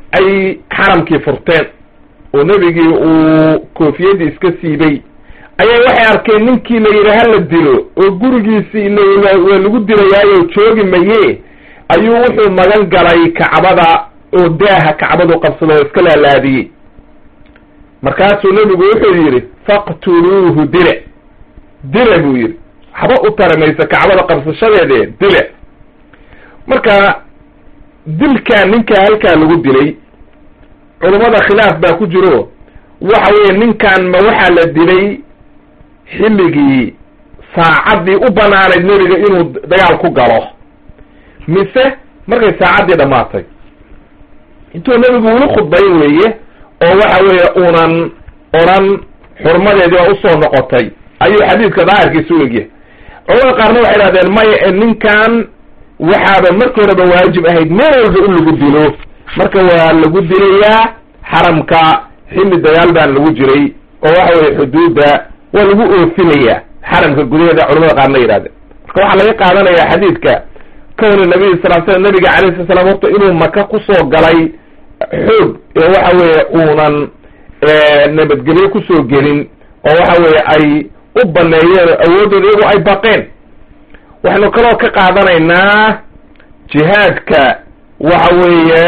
ay xaramkii furteen oo nebigii uu koofiyadii iska siibay ayaa waxay arkeen ninkii la yidhi hala dilo oo gurigiisii waa lagu dilayaayo joogi maye ayuu wuxuu magan galay kacbada oo daaha kacbadu qabsado oo iska laalaadiyey markaasuu nebigu wuxuu yidhi faqtuluuhu dile dile buu yidhi waxba u taramaysa kacbada qabsashadeede dile marka dilkaa ninkaa halkaa lagu dilay culummada khilaaf baa ku jiro waxa weeye ninkan ma waxaa la dilay xilligii saacaddii u banaanayd nebiga inuu dagaal ku galo mise markay saacaddii dhammaatay intuu nebigu ula khudbayn weeye oo waxa weeye unan odhan xurmadeedii waa usoo noqotay ayuu xadiidka daahirkiisa u egyahay culamada qaarna waxay idhahdeen maya ee ninkan waxaaba markii horeba waajib ahayd meel walba in lagu dilo marka waa lagu dilayaa xaramka xilli dagaal baan lagu jiray oo waxa weye xuduudda waa lagu oofinayaa xaramka gudaheeda culamada qaarna yidhahdeen marka waxaa laga qaadanayaa xadiidka kowni nabiy sal l slam nabiga alayh sala slam horta inuu maka kusoo galay xoog ee waxa weeye uunan nabadgelyo kusoo gelin oo waxa weeye ay u baneeyeen oo awoodooda iyagu ay baqeen waxaynu kaloo ka qaadanaynaa jihaadka waxa weeye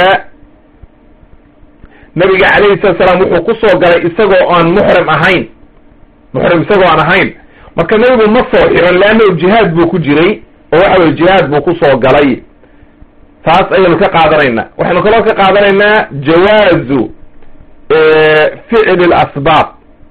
nabiga calayhi salatu salaam wuxuu kusoo galay isagoo aan muxrim ahayn muxrim isagoo aan ahayn marka nebigu ma soo xiran leannahu jihaad buu ku jiray oo waxa weye jihaad buu kusoo galay taas ayaynu ka qaadanaynaa waxaynu kaloo ka qaadanaynaa jawaazu ficli lasbaab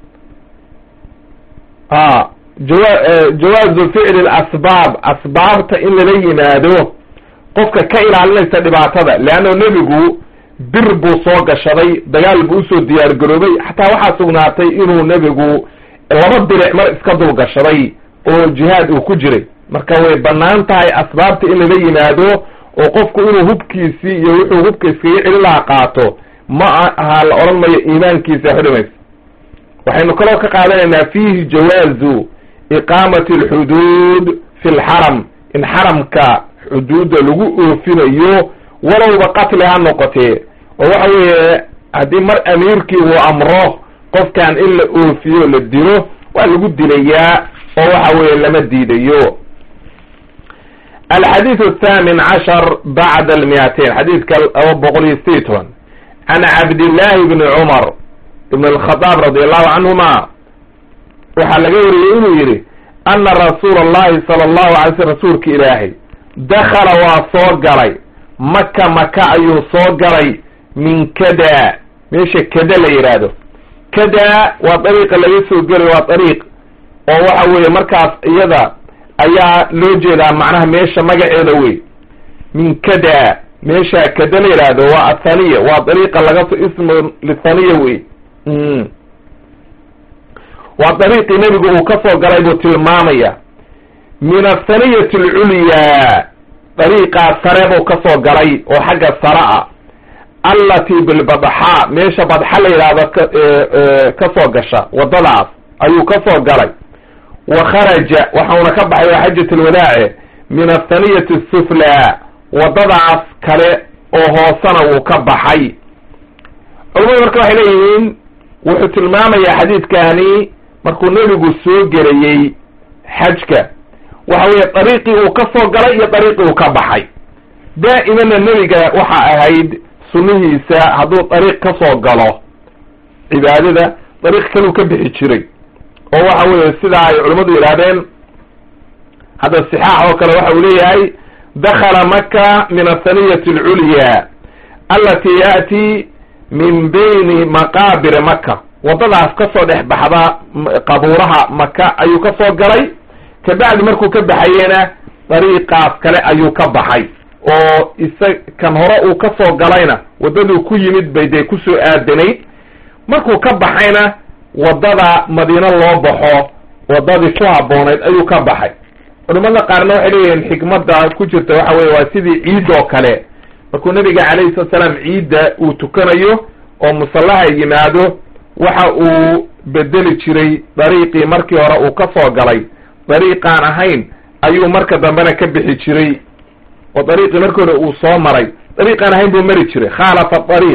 a jawa jawaazu ficli lasbaab asbaabta in lala yimaado qofka ka ilaalinaysa dhibaatada leannahu nebigu bir buu soo gashaday dagaal buu usoo diyaar garoobay xataa waxaa sugnaatay inuu nebigu laba diric mar iska dul gashaday oo jihaad uu ku jiray marka way banaan tahay asbaabta in lala yimaado oo qofku inuu hubkiisii iyo wuxuu hubka iskaga celin lahaa qaato ma aha la odhan mayo iimaankiisa xudhimaysa waxaynu kaloo ka qaadanaynaa fiihi jawaazu iqaamati alxuduud fi lxaram in xaramka xuduudda lagu oofinayo walowba qatli ha noqotee oo waxa weeye haddii mar amiirkii uu amro qofkan in la oofiyo la dilo waa lagu dilayaa oo waxa weeye lama diidayo alxadiiث الثamin cashar bacda almiatain xadiidka laba boqol iyo sideed toban can cabdillahi bni cumar ibn alkhadaab radi allahu canhuma waxaa laga wariyey inuu yidhi ana rasuula allahi sala allahu alay slm rasuulka ilaahay dakala waa soo galay maka maka ayuu soo galay min kada meesha kada la yidhaahdo kada waa dariiqa laga soo gelayo waa dariiq oo waxa weeye markaas iyada ayaa loo jeedaa macnaha meesha magaceeda wey min kada meesha kada la yidhaahdo waa athaniya waa dariiqa laga soo ismu lithaniya wey waa dariiqii nebigu uu ka soo galay buu tilmaamaya min athaniyati alculyaa dariiqaa sare buu ka soo galay oo xagga sare ah allati bilbadxa meesha badxa la yidhaahdo ka ka soo gasha waddadaas ayuu ka soo galay wa kharaja waxauna ka baxay waa xajat alwadaace min athaniyati asuflaa waddadaas kale oo hoosena wuu ka baxay culamadu marka waxay leeyihiin wuxuu tilmaamayaa xadiidkani markuu nebigu soo gelayey xajka waxa weeye dariiqii uu ka soo galay iyo dariiqii uu ka baxay daa'imana nebiga waxa ahayd sunnihiisa hadduu dariiq ka soo galo cibaadada dariiq kaluu ka bixi jiray oo waxa weeye sidaa ay culimmadu yidhahdeen hadda sixaax oo kale waxa uu leeyahay dakala maka min athaniyati alculyaa alati ya'ti min bayni maqaabiri maka waddadaas ka soo dhex baxda qabuuraha maka ayuu ka soo galay kabacdi markuu ka baxayena dariiqaas kale ayuu ka baxay oo isa kan hore uu ka soo galayna waddaduu ku yimid bay dee kusoo aadanayd markuu ka baxayna waddada madiino loo baxo waddadii ku habboonayd ayuu ka baxay culimada qaarna waxay leeyihiin xikmadda ku jirta waxa weye waa sidii ciid oo kale markuu nabiga calayhi salatu salaam ciidda uu tukanayo oo musallaha yimaado waxa uu bedeli jiray dariiqii markii hore uu ka soo galay dariiqaan ahayn ayuu marka dambena ka bixi jiray oo dariiqii markii hore uu soo maray dariiqaan ahayn buu mari jiray khaalafa dariiq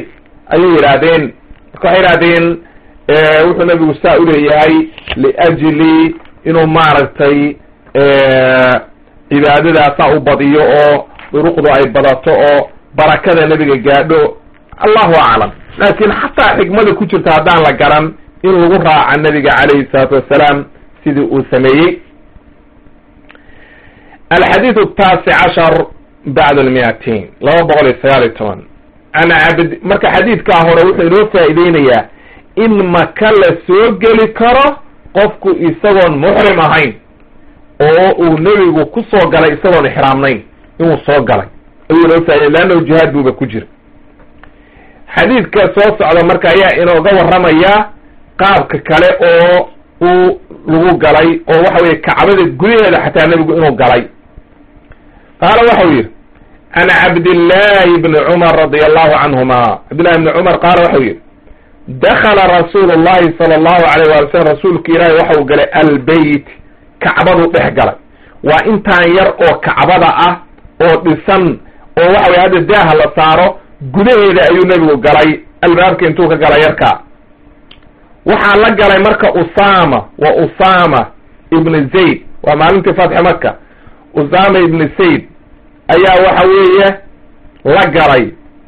ayay yidhaahdeen marka waxay yidhahdeen wuxuu nabigu saa uleeyahay liajli inuu maaragtay cibaadadaasaa u badiyo oo duruqdu ay badato oo barakada nebiga gaadho allahu aclam laakin xataa xikmada ku jirta haddaan la garan in lagu raaca nebiga calayhi salaatu wassalaam sidii uu sameeyey. alxadiid ataasic cashar bacd almiatain laba boqol iyo sagaal iyo toban an cabd marka xadiidkaa hore wuxuu inoo faa'iideynayaa in maka la soo geli karo qofku isagoon muxrim ahayn oo uu nebigu ku soo galay isagoon ixraamnayn inuu soo galay ayuu inoo faaidey leannahu jihaad buuba ku jira. xadiidka soo socda marka ayaa inooga warramaya qaabka kale oo uu lagu galay oo waxa weye kacbada gudaheeda xataa nebigu inuu galay. qaala waxau yidhi can cabdillahi bni cumar radi allahu canhuma cabdillahi bni cumar qaala waxau yidhi dakala rasuulu llahi sala allahu alayh waali slam rasuulka ilaahi waxau galay albeyt kacbadu dhex galay. waa intaan yar oo kacbada ah oo dhisan oo waxa weye hadda daaha la saaro gudaheeda ayuu nebigu galay albaabka intuu ka galay yarkaa. waxaa la galay marka usama wa usama ibni zayd waa maalintii fatxi maka. usama ibni zayd ayaa waxa weeye la galay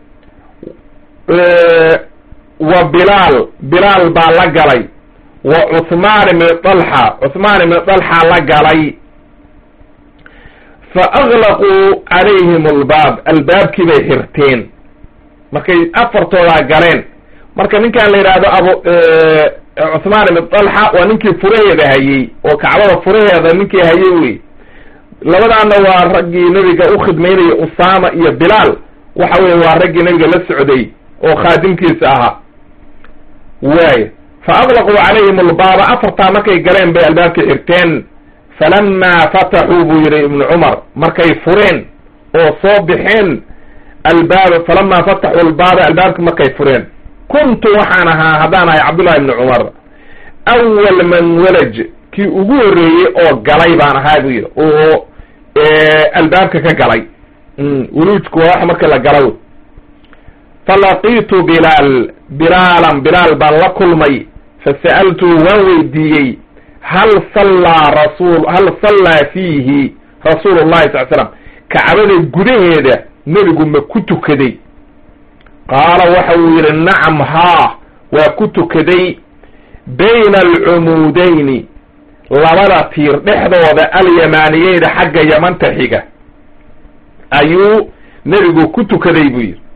wa bilaal bilaal baa la galay wa cuthmaan ibni talxa cuthmaan ibni talxa la galay. fa aglaquu calayhim albaab albaabkii bay xirteen markay afartoodaa galeen. marka ninkaan la yidhaahdo abu cuthmaan ibn talxa waa ninkii furaheeda hayey oo kacbada furaheeda ninkii hayey wey. labadaana waa raggii nebiga u khidmaynaya usama iyo bilaal waxa weye waa raggii nebiga la socday oo khaadimkiisa ahaa waay. fa aglaquu calayhim albaaba afartaa markay galeen bay albaabkii xirteen. falamaa fataxuu buu yihi ibnu cumar markay fureen oo soo bixeen albaaba falamaa fataxuu albaaba albaabki markay fureen kuntu waxaan ahaa haddaan ahay cabdullahi ibni cumar awal man walaj kii ugu horreeyey oo galay baan ahaa buu yidhi oo albaabka ka galay. wuluujku waa wax marka la galo. falaqiitu bilaal bilaalan bilaal baan la kulmay fasa'altu waan weydiiyey hal sallaa rasul hal sallaa fiihi rasuulu llahi sal l slam kacbada gudaheeda nebigu ma ku tukaday. qaala waxa uu yidhi nacam haa waa ku tukaday bayna alcumuudayni labada tiir dhexdooda alyamaaniyeyda xagga yamanta xiga ayuu nebigu ku tukaday buu yidhi.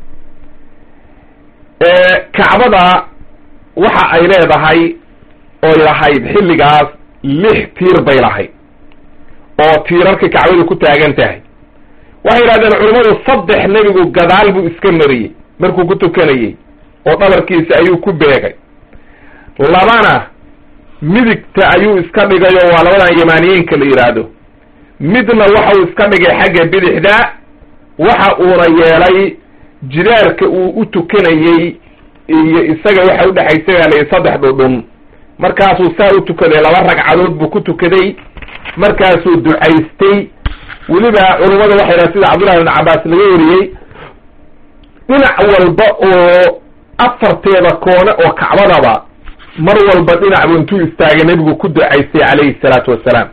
kacbada waxa ay leedahay oy lahayd xilligaas lix tiir bay lahayd oo tiirarka kacbadu ku taagan tahay. waxay yidhahdeen culimmadu saddex nebigu gadaal buu iska mariyey markuu ku tukanayey oo dhabarkiisa ayuu ku beegay. labana midigta ayuu iska dhigay oo waa labadan yamaaniyeenka la yidhaahdo. midna waxa uu iska dhigay xagga bidixda waxa uuna yeelay jidaarka uu u tukanayey iyo isaga waxa udhexaysa yaalay saddex dhudhun. markaasuu saa u tukaday laba ragcadood buu ku tukaday markaasuu ducaystay. weliba culummada waxay yidhaha sida cabdullahi ibn cabbaas laga wariyey dhinac walba oo afarteeda koone oo kacbadaba mar walba dhinacbu intuu istaagay nebigu ku ducaystay calayhi salaatu wassalaam.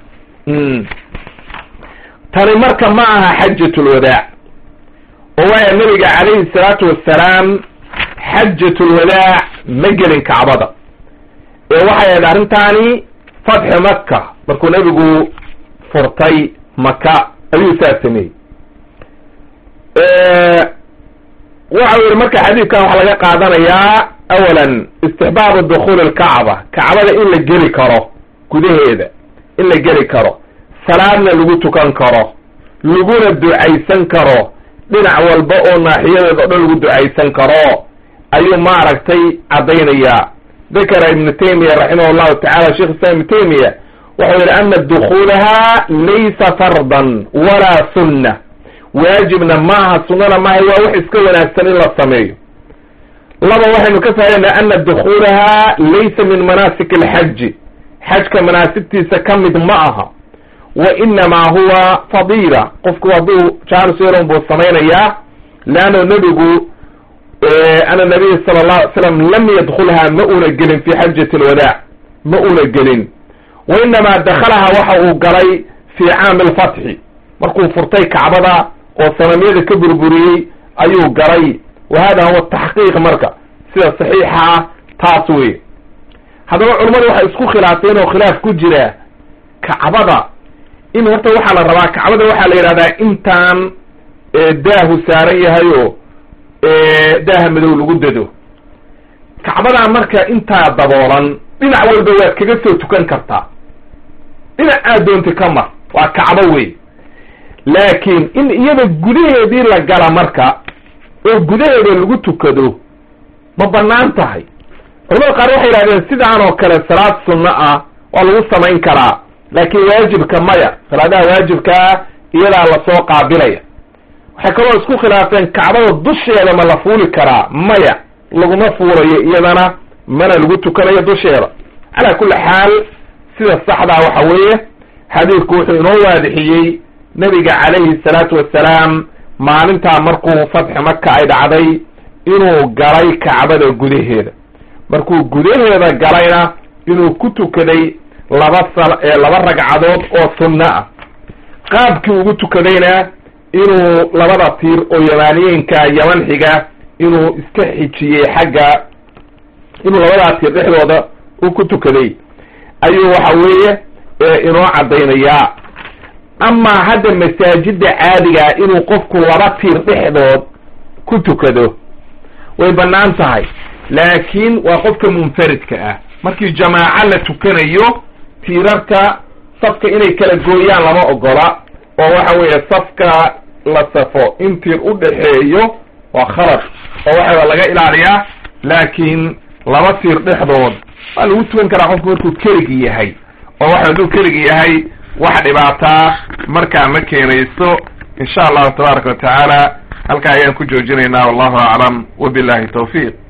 tani marka ma aha xajatulwadaac oo waaya nebiga calayhi salaatu wassalaam xajatulwadaac ma gelin kacbada ee waxay ahayd arrintaani fatxi maka markuu nebigu furtay maka ayuu saa sameeyey. waxau yihi marka xadiidkan waxaa laga qaadanayaa awalan istixbaabu dukhuuli alkacba kacbada in la geli karo gudaheeda in la geli karo salaadna lagu tukan karo laguna ducaysan karo dhinac walba oo naaxiyadeeda o dhan lagu ducaysan karo ayuu maaragtay caddaynayaa. dakara ibnu taymiya raximah llahu tacala sheikh islam ibnu taymiya wuxuu yihi ana dukuulaha laysa fardan walaa sunna waajibna maaha sunnana maaha waa wax iska wanaagsan in la sameeyo. laba waxaynu ka faaidayna ana dukuulaha laysa min manaasik alxaji xajka manaasigtiisa ka mid ma aha wa inamaa huwa fadiila qofku hadduu jaanis yeelon buu samaynayaa leanno nebigu ana nabiy sala allahu alay slam lam yadkulha ma una gelin fi xajati alwadaac ma una gelin wa inamaa dakalaha waxa uu galay fi caami alfatxi markuu furtay kacbada oo sanamyada ka burburiyey ayuu galay wa hada huwa taxqiiq marka sida saxiixa ah taas wey haddaba culummadu waxay isku khilaafeen oo khilaaf ku jira kacbada in horta waxaa la rabaa kacbada waxaa la yidhahdaa intaan daahu saaran yahay oo daaha madow lagu dado kacbadaa marka intaa daboolan dhinac walba waad kaga soo tukan kartaa dhinac aad doonta ka mar waa kacbo wey laakiin in iyada gudaheedii la gala marka oo gudaheeda lagu tukado ma banaan tahay culamada qaar waxay yidhahdeen sidaan oo kale salaad sunno ah waa lagu samayn karaa laakiin waajibka maya salaadaha waajibkaa iyadaa lasoo qaabilaya waxay kaloo isku khilaafeen kacbada dusheeda ma la fuuli karaa maya laguma fuulayo iyadana mana lagu tukanayo dusheeda calaa kulli xaal sida saxdaa waxa weeye xadiidku wuxuu inoo waadixiyey nabiga calayhi salaatu wassalaam maalintaa markuu fatxi maka ay dhacday inuu galay kacbada gudaheeda markuu gudaheeda galayna inuu ku tukaday laba sal laba ragcadood oo sunno ah qaabkii ugu tukadayna inuu labada tiir oo yamaaniyeenka yaman xiga inuu iska xijiyey xagga inuu labadaa tiir dhexdooda u ku tukaday ayuu waxa weeye inoo caddaynayaa amaa hadda masaajida caadigaa inuu qofku laba tiir dhexdood ku tukado way bannaan tahay laakiin waa qofka munfaridka ah markii jamaaco la tukanayo tiirarka safka inay kala gooyaan lama ogola oo waxa weeye safka la safo in tiir u dhexeeyo waa khalad oo waxaa laga ilaaliyaa laakiin laba tiir dhexdood waa lagu tukan karaa qofku markuu keligi yahay oo waxa hadduu keligi yahay wax dhibaataa markaa ma keenayso insha allahu tabaaraka wa tacaala halkaa ayaan ku joojinaynaa wallahu aclam wabillahi tawfiiq